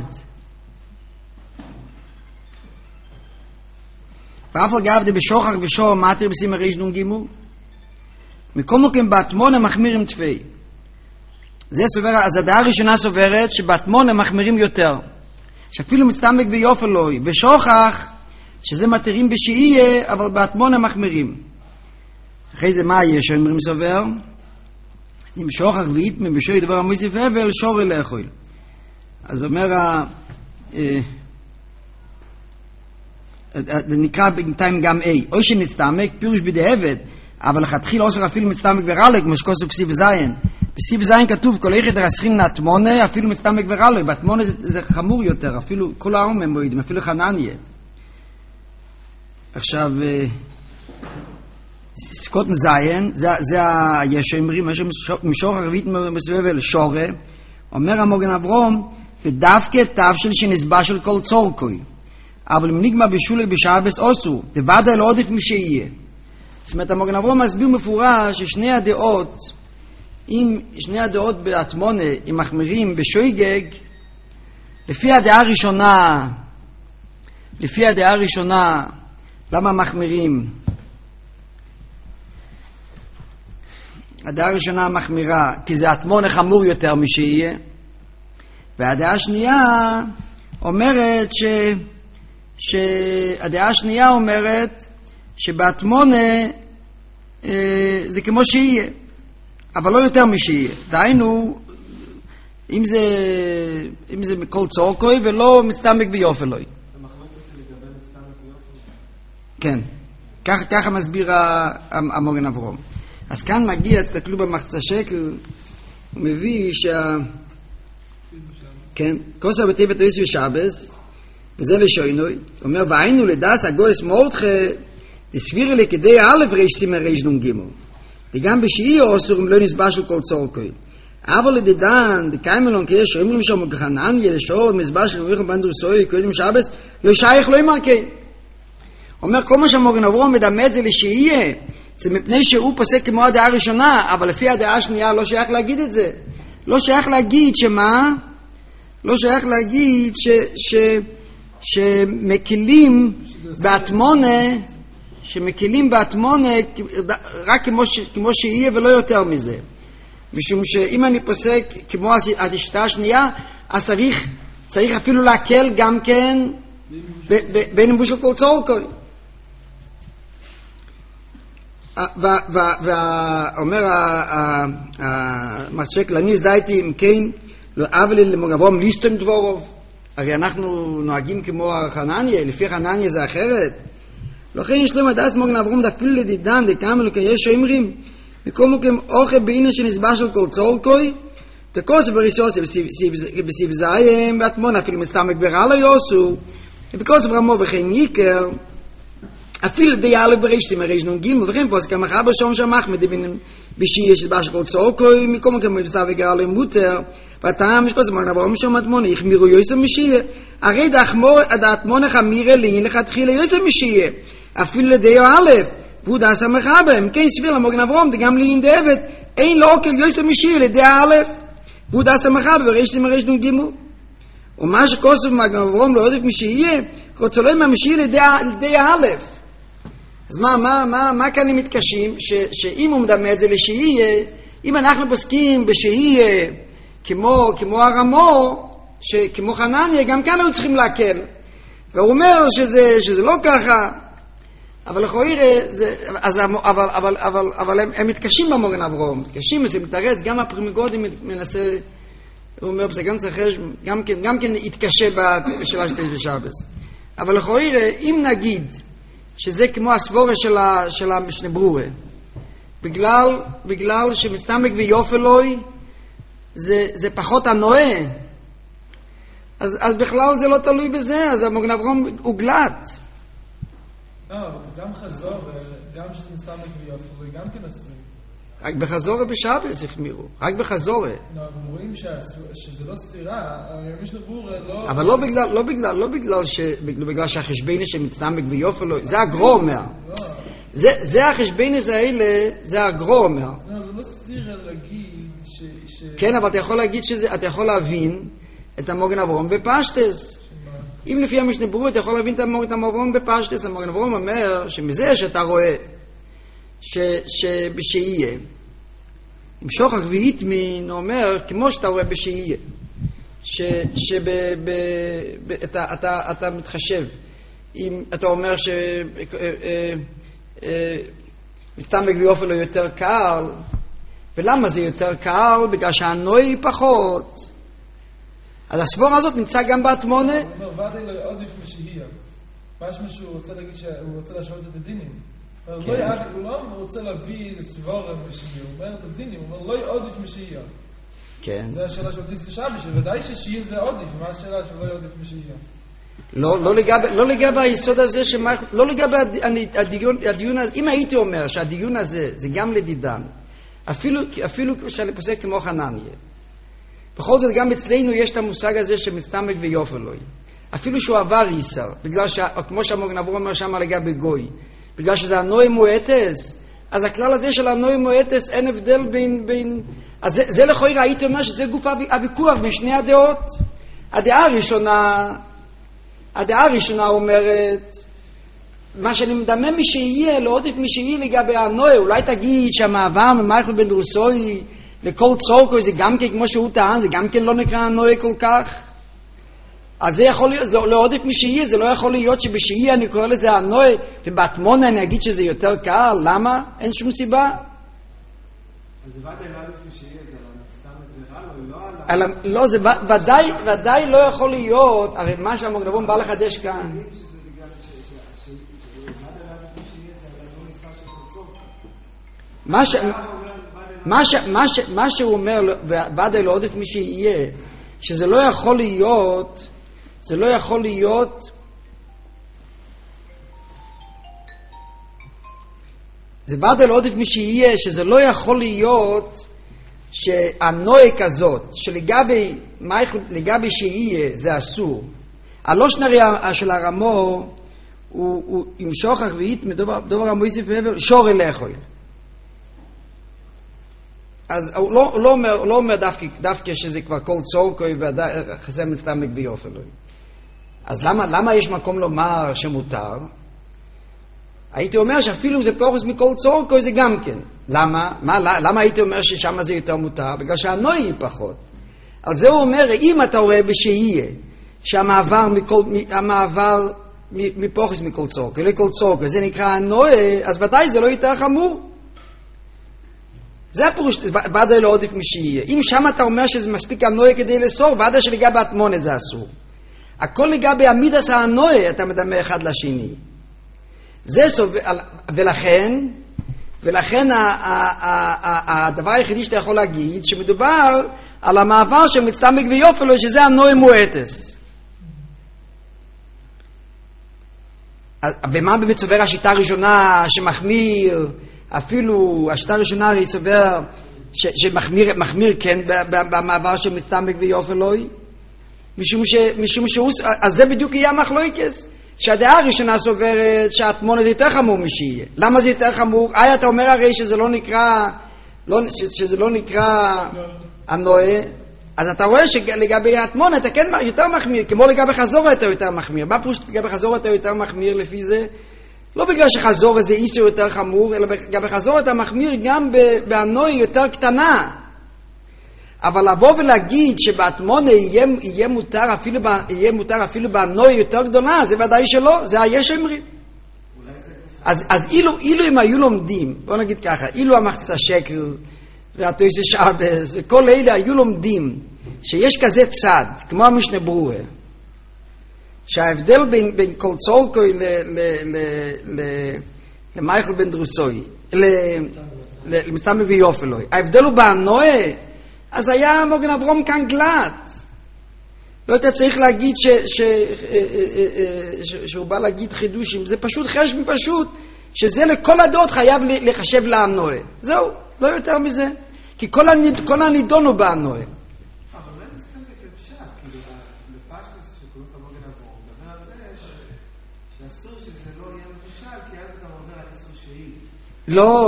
ואף על גב דבשוכח ושור מטר בסימן ריש נון גימל, מכל מקום באטמון המחמיר עם תפי. זה סובר, אז הדעה הראשונה סוברת שבאטמון המחמירים יותר, שאפילו מצטמק ביופלוי ושוכח שזה מתירים בשיעייה, אבל באטמון המחמירים. אחרי זה מה יש? אומרים סובר אם שוכח ואיתמם בשוי דבר המויסיף אבל שורה לאכול. אז אומר זה נקרא בינתיים גם או שנצטמק פירוש בדאבד, אבל לכתחיל אוסר אפילו מצטמק ורלק, כמו שכוסו פסיב זין. פסיב זין כתוב כל איכת רסחין נתמונה אפילו מצטמק ורלק. בתמונה זה חמור יותר, אפילו כל העום הם מועידים, אפילו חנניה. עכשיו סקוטן זין, זה יש אומרים, משוך ערבית מסבב שורה, אומר המוגן אברום, ודווקא תבשל שנסבע של כל צורקוי, אבל אם נגמר בשולי בשעבס אוסו, דוודא לא עודף משיהיה. זאת אומרת, המוגן אברום מסביר מפורש ששני הדעות, אם שני הדעות באטמונה, אם מחמירים בשויגג, לפי הדעה הראשונה, למה מחמירים? הדעה הראשונה מחמירה, כי זה אטמונה חמור יותר משיהיה. והדעה השנייה אומרת הדעה השנייה אומרת שבאטמונה זה כמו שיהיה, אבל לא יותר משיהיה. דהיינו, אם זה מכל צורקוי ולא מצטמק ויופלוי. כן, ככה מסביר המוגן אברום. אז כאן מגיע, תסתכלו במחצה שקל, הוא מביא כן, כוסר בטבע תויס ושבס, וזה לשוינוי, אומר, והיינו לדס הגויס מורדכה, תסבירי לי כדי א' ריש סימן ריש נון גימל. וגם בשיעי אוסור אם לא נסבע של כל צורקוי. אבל לדדן, דקיימלון כאש, אומרים שם גחנניה, לשור, מסבע של ריחו בנדרוסוי, קודם שבס, לא שייך, לא ימר כן. אומר, כל מה שהמוגן אברום מדמה את זה לשיעי, זה מפני שהוא פוסק כמו הדעה הראשונה, אבל לפי הדעה השנייה לא שייך להגיד את זה. לא שייך להגיד שמה? לא שייך להגיד שמקילים באטמונה, רק כמו שיהיה ולא יותר מזה. משום שאם אני פוסק כמו השיטה השנייה, אז צריך אפילו להקל גם כן בין אם של כל צורקוי. ואומר המרשק לניס דייתי אם כן לא אבל למוגן ליסטם דבורוב, הרי אנחנו נוהגים כמו חנניה, לפי חנניה זה אחרת. לכן יש להם הדס מוגן אברום דפילו לדידן דקאמל יש אומרים מכל מקום אוכל בעניין שנסבע של כל צורקוי תקוס בריסוס בסיב זיים באטמון אפילו מסתמק ברעלה יוסו וקוס ברמו וכן ייקר אפילו דיאלו בריש סימן ריש נון גימל וכן פוסק המחבר שום שמח מדבין בשיעי שסבע של כל צורקוי מכל מקום מסתמק וגרעלה מותר והטעם שקוס מוגן אברום שום אטמון יחמירו יוסף משיעי הרי דאטמון החמירה לי לכתחילה יוסף משיעי אפילו לדיו א' והוא דעס המחבר אם כן סביר למוגן אברום גם לי דאבד אין לו אוכל יוסף משיעי לדיו א' והוא דעס המחבר בריש סימן ריש נון גימל ומה שקוסף מוגן אברום לא עודף משיעי רוצה לו מהמשיעי לדיו א'. אז מה כאן הם מתקשים? שאם הוא מדמה את זה לשיעי, אם אנחנו פוסקים בשיהיה כמו הרמו, כמו חנניה, גם כאן היו צריכים להקל. והוא אומר שזה לא ככה, אבל לכאורה, אבל הם מתקשים במורן אברהם, מתקשים, זה מתרץ, גם הפרימיגודי מנסה, הוא אומר, בסגן צחש, גם כן יתקשה בשאלה של תשע שבס. אבל לכאורה, אם נגיד שזה כמו הסבורה של המשנה ברורה, בגלל שמצטמק ויופלוי, זה פחות הנועה, אז בכלל זה לא תלוי בזה, אז המורן אברהם הוא גלט. לא, גם חזור, גם שזה מצטמק ויופלוי, גם כן עשרים. רק בחזורה בשבס החמירו, רק בחזורה. לא, אבל רואים שזה לא סתירה, המשנה ברורה לא... אבל לא בגלל שהחשבני שמצטמק ויופלוי, זה הגרו אומר. זה החשבני האלה, זה הגרו אומר. לא, זה לא סתירה להגיד כן, אבל אתה יכול להגיד אתה יכול להבין את המורן אברהם בפשטס. אם לפי המשנה ברורה אתה יכול להבין את המורן אברהם בפשטס, המורן אברהם אומר שמזה שאתה רואה שבשיהיה, עם שוכח ויתמין אומר כמו שאתה רואה בשיהיה, אתה מתחשב, אם אתה אומר מצטמק ויופל הוא יותר קל, ולמה זה יותר קל? בגלל שהנוי פחות. אז הסבורה הזאת נמצא גם באתמונה. הוא אומר, ודאי לא עדיף משיהיה. משהו שהוא רוצה להגיד שהוא רוצה להשוות את הדינים. הוא לא רוצה להביא איזה סבורה משיהיה. הוא אומר את הדינים, הוא אומר, לא עדיף משיהיה. כן. זה השאלה של תיס שבי, שוודאי ששיהיה זה עדיף. מה השאלה שלא עדיף משיהיה? לא לגבי היסוד הזה, לא לגבי הדיון הזה. אם הייתי אומר שהדיון הזה זה גם לדידן, אפילו שאני פוסק כמו חנניה, בכל זאת גם אצלנו יש את המושג הזה שמצטמק ויופלוי, אפילו שהוא עבר איסר, בגלל כמו שהמורן אברהם אומר שם לגבי גוי, בגלל שזה הנוי מועטס, אז הכלל הזה של הנוי מועטס אין הבדל בין אז זה לכאורה הייתי אומר שזה גוף הוויכוח בין שני הדעות. הדעה הראשונה אומרת מה שאני מדמה מי שיהיה, לא עודף מי שיהיה לגבי הנוי. אולי תגיד שהמעבר ממייכל בן דרוסוי לכל צורקוי זה גם כן כמו שהוא טען, זה גם כן לא נקרא הנוי כל כך. אז זה יכול להיות, זה לא עודף מי שיהיה, זה לא יכול להיות שבשיהיה אני קורא לזה הנוי ובאתמונה אני אגיד שזה יותר קל. למה? אין שום סיבה. אז זה ודאי לא עודף מי שיהיה, זה סתם מדבר לו, לא, זה ודאי לא יכול להיות, הרי מה שהמורן אברהם בא לחדש כאן. מה שהוא אומר, ודאי לא עודף מי שיהיה, שזה לא יכול להיות, זה ודאי לא עודף מי שיהיה, שזה לא יכול להיות שהנוי כזאת, שלגבי שיהיה זה אסור. הלושנרי של הרמו הוא עם שוכח ואית מדובר המויסיף והבל שור אליכוי. אז הוא לא אומר דווקא שזה כבר כל צורקוי וחסר מצטמק ויופלוי. אז למה יש מקום לומר שמותר? הייתי אומר שאפילו זה פרוחס מכל צורקוי זה גם כן. למה הייתי אומר ששם זה יותר מותר? בגלל שהנוי היא פחות. על זה הוא אומר, אם אתה רואה בשיהיה שהמעבר מפרוחס מכל צורקוי לכל צורקוי זה נקרא הנוי, אז ודאי זה לא יותר חמור. זה הפירוש, ודאי לא עודף משיהיה. אם שם אתה אומר שזה מספיק הנוי כדי לסור, ודאי שלגבי האתמונה זה אסור. הכל לגבי המידס הנוי אתה מדמה אחד לשני. ולכן הדבר היחידי שאתה יכול להגיד, שמדובר על המעבר של מצטמק ויופלו, שזה הנוי מועטס. במה באמת סובר השיטה הראשונה שמחמיר, אפילו השיטה הראשונה היא סובר שמחמיר כן במעבר של מצטמק ויופלוי, משום שהוא, אז זה בדיוק יהיה המחלוקס, שהדעה הראשונה סוברת שהאתמונה זה יותר חמור משיהיה. למה זה יותר חמור? אתה אומר הרי שזה לא נקרא הנועה, אז אתה רואה שלגבי האתמונה אתה כן יותר מחמיר, כמו לגבי חזור אתה יותר מחמיר. מה פירוש לגבי חזור אתה יותר מחמיר לפי זה? לא בגלל שחזור זה איסור יותר חמור, אלא גם בחזור אתה מחמיר גם באנוי יותר קטנה. אבל לבוא ולהגיד שבאטמונה יהיה מותר אפילו באנוי יותר גדולה, זה ודאי שלא, זה היש אמרי. אז אילו הם היו לומדים, בוא נגיד ככה, אילו המחצה שקל והתויסה שבס וכל אלה היו לומדים שיש כזה צד, כמו המשנה ברורה, שההבדל בין כל צורקוי למייכל בן דרוסוי, למסתם מביא יופלוי, ההבדל הוא באנוי, אז היה מוגן אברום כאן גלט. לא אתה צריך להגיד שהוא בא להגיד חידושים, זה פשוט חשב פשוט, שזה לכל הדעות חייב לחשב לאנוי. זהו, לא יותר מזה. כי כל הנידון הוא באנוי. אבל אולי זה סתם כפשט, כאילו, לפשטוס שקוראים את המוגן אברום, מדבר על זה שאסור שזה לא יהיה מפושט, כי אז אתה עובר על איסור שהיא. לא.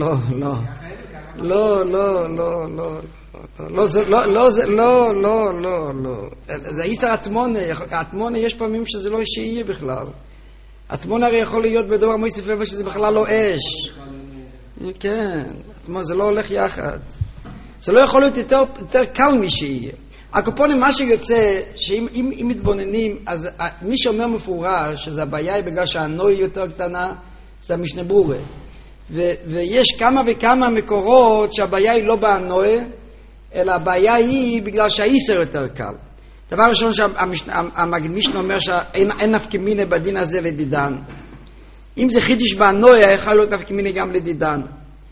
זה איסר אטמונה, יש פעמים שזה לא שיהיה בכלל. אטמונה הרי יכול להיות בדור המויסף ובא שזה בכלל לא אש. כן, זה לא הולך יחד. זה לא יכול להיות יותר קל משיהיה. הקופונים, מה שיוצא, שאם מתבוננים, אז מי שאומר מפורש, שזה הבעיה היא בגלל שהנוי יותר קטנה, זה המשנה ברורה. ויש כמה וכמה מקורות שהבעיה היא לא באנוי, אלא הבעיה היא בגלל שהאיסר יותר קל. דבר ראשון שהמשנה אומר שאין נפקא מינה בדין הזה לדידן. אם זה חידוש באנוי, יכול להיות נפקא מינה גם לדידן.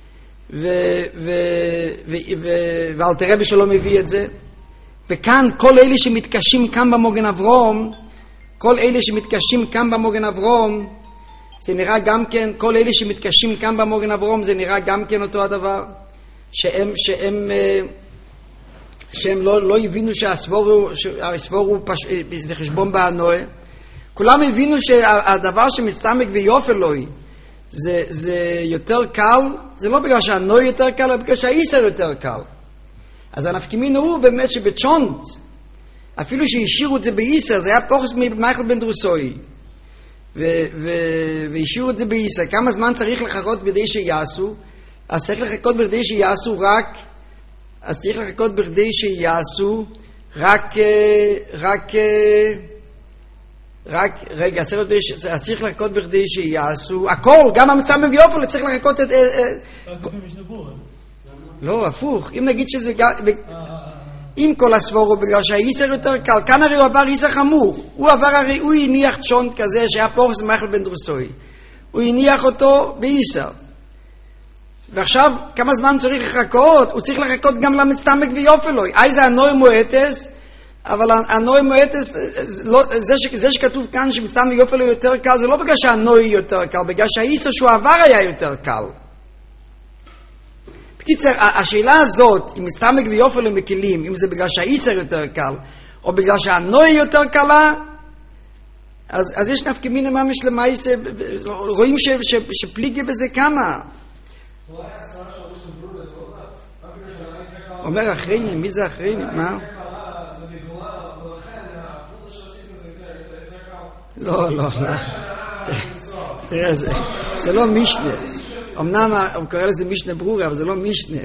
ואלתר רבי שלא מביא את זה. וכאן כל אלה שמתקשים כאן במוגן אברום, זה נראה גם כן, כל אלה שמתקשים כאן במוגן אברום, זה נראה גם כן אותו הדבר, שהם לא הבינו שהסבור הוא זה חשבון באנוי. כולם הבינו שהדבר שמצטמק ויופלוי זה יותר קל, זה לא בגלל שהאנוי יותר קל, אלא בגלל שהאיסר יותר קל. אז הנפקמין הוא באמת שבצ'ונט, אפילו שהשאירו את זה באיסר, זה היה פוחס ממייכל בן דרוסוי, והשאירו את זה באיסר. כמה זמן צריך לחכות בכדי שיעשו? אז צריך לחכות בכדי שיעשו צריך לחכות בכדי שיעשו הכל, גם המצב מביופל צריך לחכות את לא, הפוך. אם נגיד שזה אם כל הסבור הוא בגלל שהאיסר יותר קל, כאן הרי הוא עבר איסר חמור, הוא הניח צ'ונט כזה שהיה פורס מייכל בן דרוסוי, הוא הניח אותו באיסר, ועכשיו כמה זמן צריך לחכות? הוא צריך לחכות גם למצטמק ויופלוי. זה הנוי מועטס, אבל הנוי מועטס, זה שכתוב כאן שמצטמק ויופלוי יותר קל, זה לא בגלל שהנוי יותר קל, בגלל שהאיסר שהוא עבר היה יותר קל. בקיצר, השאלה הזאת, אם מצטמק ויופלוי מקלים, אם זה בגלל שהאיסר יותר קל, או בגלל שהנוי יותר קלה, אז יש נפקא מינה ממש למעשה, רואים שפליגי בזה כמה. אומר אחריני, מי זה אחריני? מה? לא. תראה, זה לא משנה. אמנם הוא קורא לזה משנה ברורה, אבל זה לא משנה.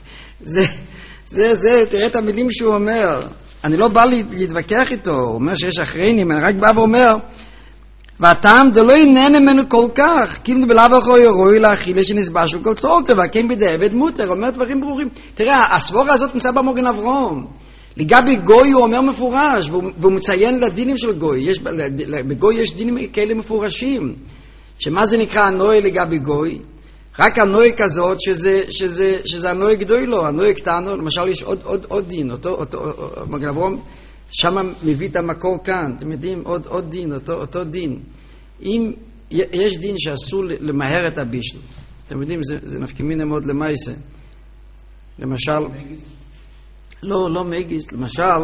תראה את המילים שהוא אומר. אני לא בא להתווכח איתו, הוא אומר שיש אחריני, אני רק בא ואומר, והטעם דלא ינהנה ממנו כל כך, כי אם בלאו אחוי רואי להכילה שנסבשו כל צורקה, והקים בידי עבד מותר, אומר דברים ברורים. תראה, הסבורה הזאת נמצא במוגן אברום. לגבי גוי הוא אומר מפורש, והוא מציין לדינים של גוי. בגוי יש דינים כאלה מפורשים. שמה זה נקרא הנוי לגבי גוי? רק הנוי כזאת שזה הנוי גדוי לו, הנוי קטנו, למשל יש עוד דין, אותו מוגן אברום, שם מביא את המקור כאן, אתם יודעים, עוד דין, אותו דין. אם יש דין שאסור למהר את הבישל, אתם יודעים, זה נפקא מינה מאוד למעשה. למשל, לא מגיס, למשל,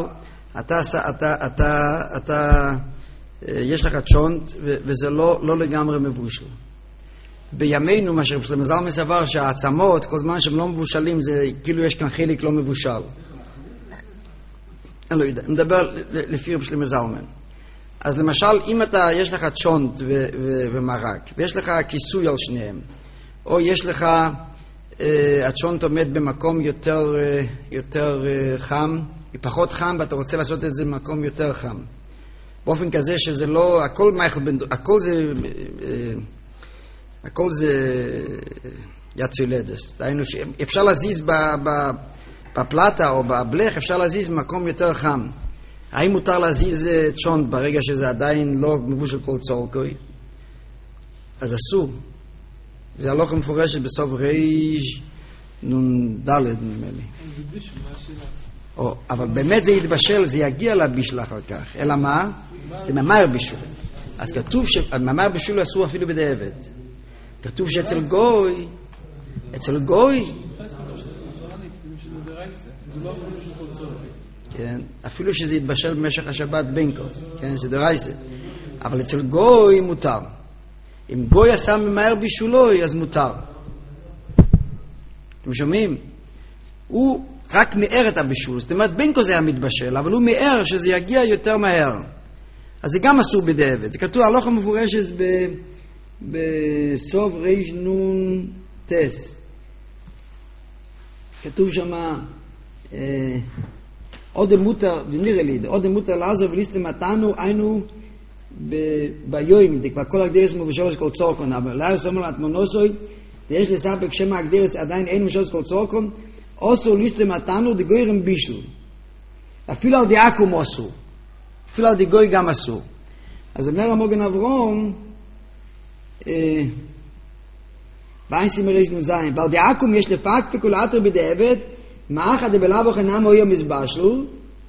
יש לך צ'ונט, וזה לא לגמרי מבושל. בימינו, מה שרב זלמן סבר, שהעצמות, כל זמן שהם לא מבושלים, זה כאילו יש כאן חלק לא מבושל. אני לא יודע, אני מדבר לפי רב שלמה זלמן. אז למשל, אם יש לך צ'ונט ומרק, ויש לך כיסוי על שניהם, או יש לך, הצ'ונט עומד במקום יותר חם, פחות חם, ואתה רוצה לעשות את זה במקום יותר חם. באופן כזה שזה לא, הכל זה יד יולדס. דהיינו שאפשר להזיז בפלטה או בבלך, אפשר להזיז במקום יותר חם. האם מותר להזיז צ'ונט ברגע שזה עדיין לא מבושל כל צורקוי? אז אסור. זה הלכה מפורשת בסוף רייש נון ד' נדמה לי. אבל באמת זה יתבשל, זה יגיע לבישל אחר כך. אלא מה? זה ממאר בישול. אז כתוב שממאר בישול אסור אפילו בדיעבד. כתוב שאצל גוי, כן, אפילו שזה יתבשל במשך השבת בינקו, כן, זה דרייסה. אבל אצל גוי מותר. אם גוי עשה ממאר בישולוי, אז מותר. אתם שומעים? הוא רק מאר את הבישול. זאת אומרת, בינקו זה היה מתבשל, אבל הוא מאר שזה יגיע יותר מהר. אז זה גם אסור בדיעבד. זה כתוב הלכה מפורשת בסוף רייש נון טס. כתוב שמה עוד מותר, ונראה לי, עוד מותר לעזוב וליסטם מתנו, היינו ביום, כבר כל הקדרס מבשורש כל צורקון, אבל לארס אומר להתמונוסוי, ויש לספק שם הקדרס עדיין אין מבשורש כל צורקון, אוסו ליסטם מתנו דגוירם בישל. אפילו על דיאקום אסור. אפילו על דיגוי גם אסור. אז אומר המוגן אברום, ואינסים מרישנו זין, ועל דיאקום יש לפק פקולטר בדיעבד, מאחד דבלאו חנם או יום מזבשלו,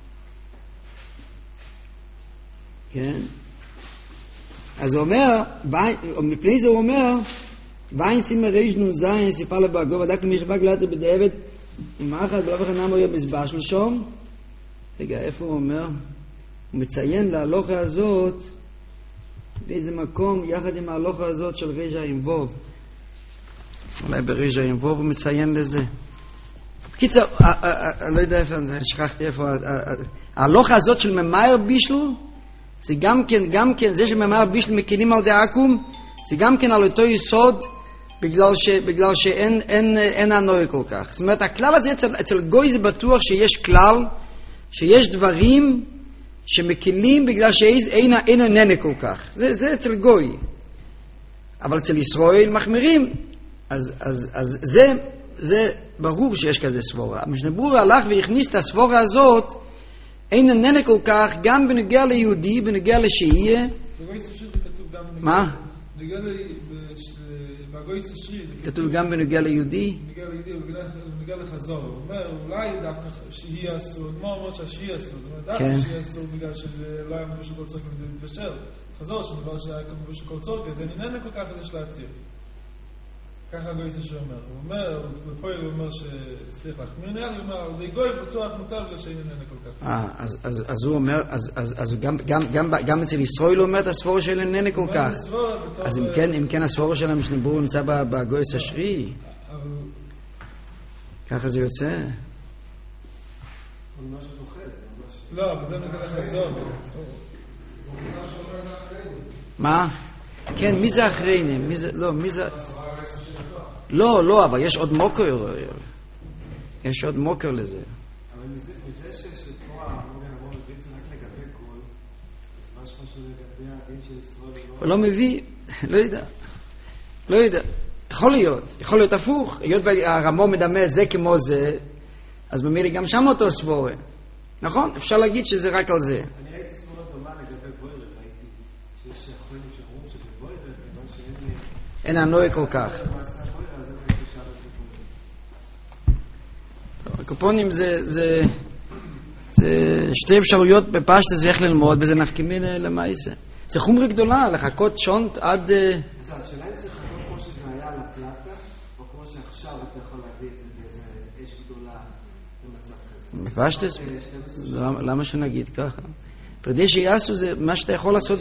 כן? אז הוא אומר, מפני זה הוא אומר, ואינסים מרישנו זין, סיפה לבגו, ודק מישבק לאטר בדיעבד, מאחד דבלאו חנם או יום מזבשלו שום. רגע, איפה הוא אומר? הוא מציין להלוכה הזאת, באיזה מקום, יחד עם ההלוכה הזאת של ריז'ה עם ווב. אולי בריז'ה עם ווב הוא מציין לזה. בקיצר, לא יודע איפה, שכחתי איפה, ההלוכה הזאת של ממאר בישל, זה גם כן, זה שממאר בישל מקילים על דאקום, זה גם כן על אותו יסוד, בגלל שאין הנוי כל כך. זאת אומרת, הכלל הזה אצל גוי זה בטוח שיש כלל, שיש דברים שמקילים בגלל שאין עננה כל כך. זה אצל גוי. אבל אצל ישראל מחמירים. אז זה ברור שיש כזה סבורה. משנבור הלך והכניס את הסבורה הזאת, אין עננה כל כך, גם בנוגע ליהודי, בנוגע לשיהיה. מה? כתוב גם בנוגע ליהודי? בנוגע לחזור. הוא אומר, אולי דווקא שיהיה אסור. מה אומרת שהשיהיה אסור? דווקא שיהיה אסור בגלל שזה לא היה מבוש של כל צורק וזה מתבשל. חזור שדבר שהיה מבוש של כל צורק וזה נהנה כל כך כדי שלהתיר. ככה הגוי סשי אומר. הוא אומר, בפועל הוא אומר שצריך להחמיר נראה לי, הוא אומר, זה גוי בטוח מותר בגלל שאין נהנה כל כך. אז הוא אומר, אז גם אצל ישראל הוא אומר את הסבורה של נהנה כל כך. אז אם כן הסבורה של המשנבור נמצא בגוי סשרי. ככה זה יוצא. לא, אבל זה נגד לחזור. מה? כן, מי זה אחרינים? לא, מי זה... לא, אבל יש עוד מוקר. יש עוד מוקר לזה. אבל מזה שפה המוגן אמור מביא את זה רק לגבי כל, אז מה שחשוב לגבי הדין של ישראל הוא לא מביא, לא יודע. יכול להיות הפוך. היות והרמו מדמה זה כמו זה, אז במילא גם שם אותו סבורה. נכון? אפשר להגיד שזה רק על זה. אני ראיתי סבורה דומה לגבי בוירר, ראיתי שיש אחרים שאומרים שזה בוירר, כיוון שאין הנוי כל כך. הקופונים זה שתי אפשרויות בפשטס ואיך ללמוד, וזה נפקימי למעשה. זה חומרי גדולה, לחכות שונט עד... השאלה אם צריך לחכות כמו שזה היה על הפלטה, או כמו שעכשיו אתה יכול להביא את זה באיזה אש גדולה במצב כזה. בפשטס? למה שנגיד ככה? פרדי שיעשו זה מה שאתה יכול לעשות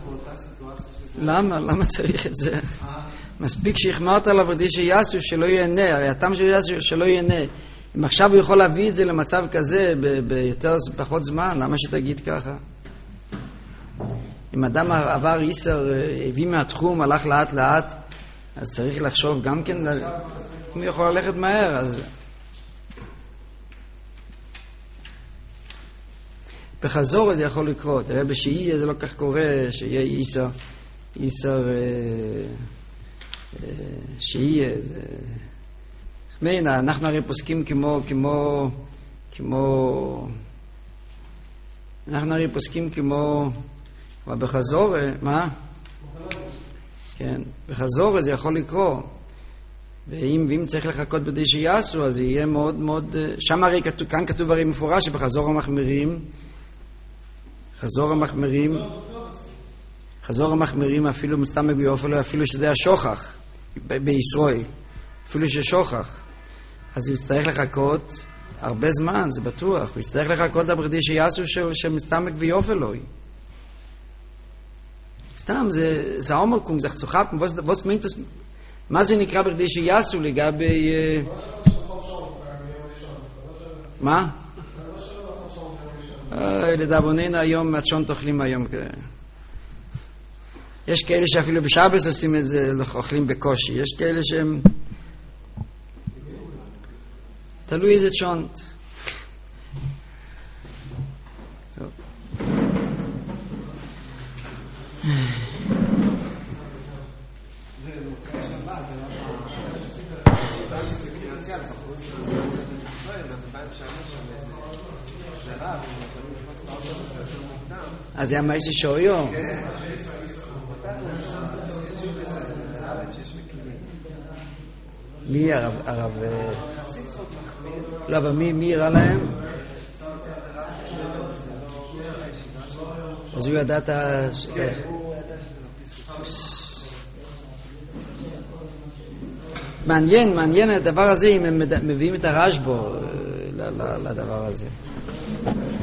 למה צריך את זה? מספיק שהחמרת עליו פרדי שיעשו שלא ייהנה, הרי הטעם של יעשו שלא ייהנה. אם עכשיו הוא יכול להביא את זה למצב כזה פחות זמן, למה שתגיד ככה? אם אדם עבר איסר, הביא מהתחום, הלך לאט לאט, אז צריך לחשוב גם כן, אם הוא יכול ללכת מהר, אז... בחזור זה יכול לקרות, הרי בשיעי זה לא כך קורה, שיהיה איסר שיעי, אנחנו הרי פוסקים אנחנו הרי פוסקים כמו, אבל בחזור, מה? כן, בחזור זה יכול לקרות, ואם צריך לחכות בדי שיעשו, אז יהיה מאוד מאוד, שם הרי כתוב, כאן כתוב הרי מפורש שבחזור המחמירים אפילו מצטם מגויוף, אפילו שזה השוכח בישראל, אפילו ששוכח, אז הוא יצטרך לחכות הרבה זמן, זה בטוח, הוא יצטרך לחכות בדי שיעשו שמצטם מגויוף אלוהי. סתם, זה האומרקום, זה חצוחפם, מה זה נקרא בדי שיעשו לגבי... מה? לדאבוננו היום, הצ'ון תאכלים היום. יש כאלה שאפילו בשבס עושים את זה, אוכלים בקושי. יש כאלה שהם... תלוי איזה צ'ונט. טוב. אז זה היה מייסי שוריו. מי הרב? לא, אבל מי הראה להם? אז הוא ידע את ה... מעניין הדבר הזה אם הם מביאים את הרשב"א לדבר הזה.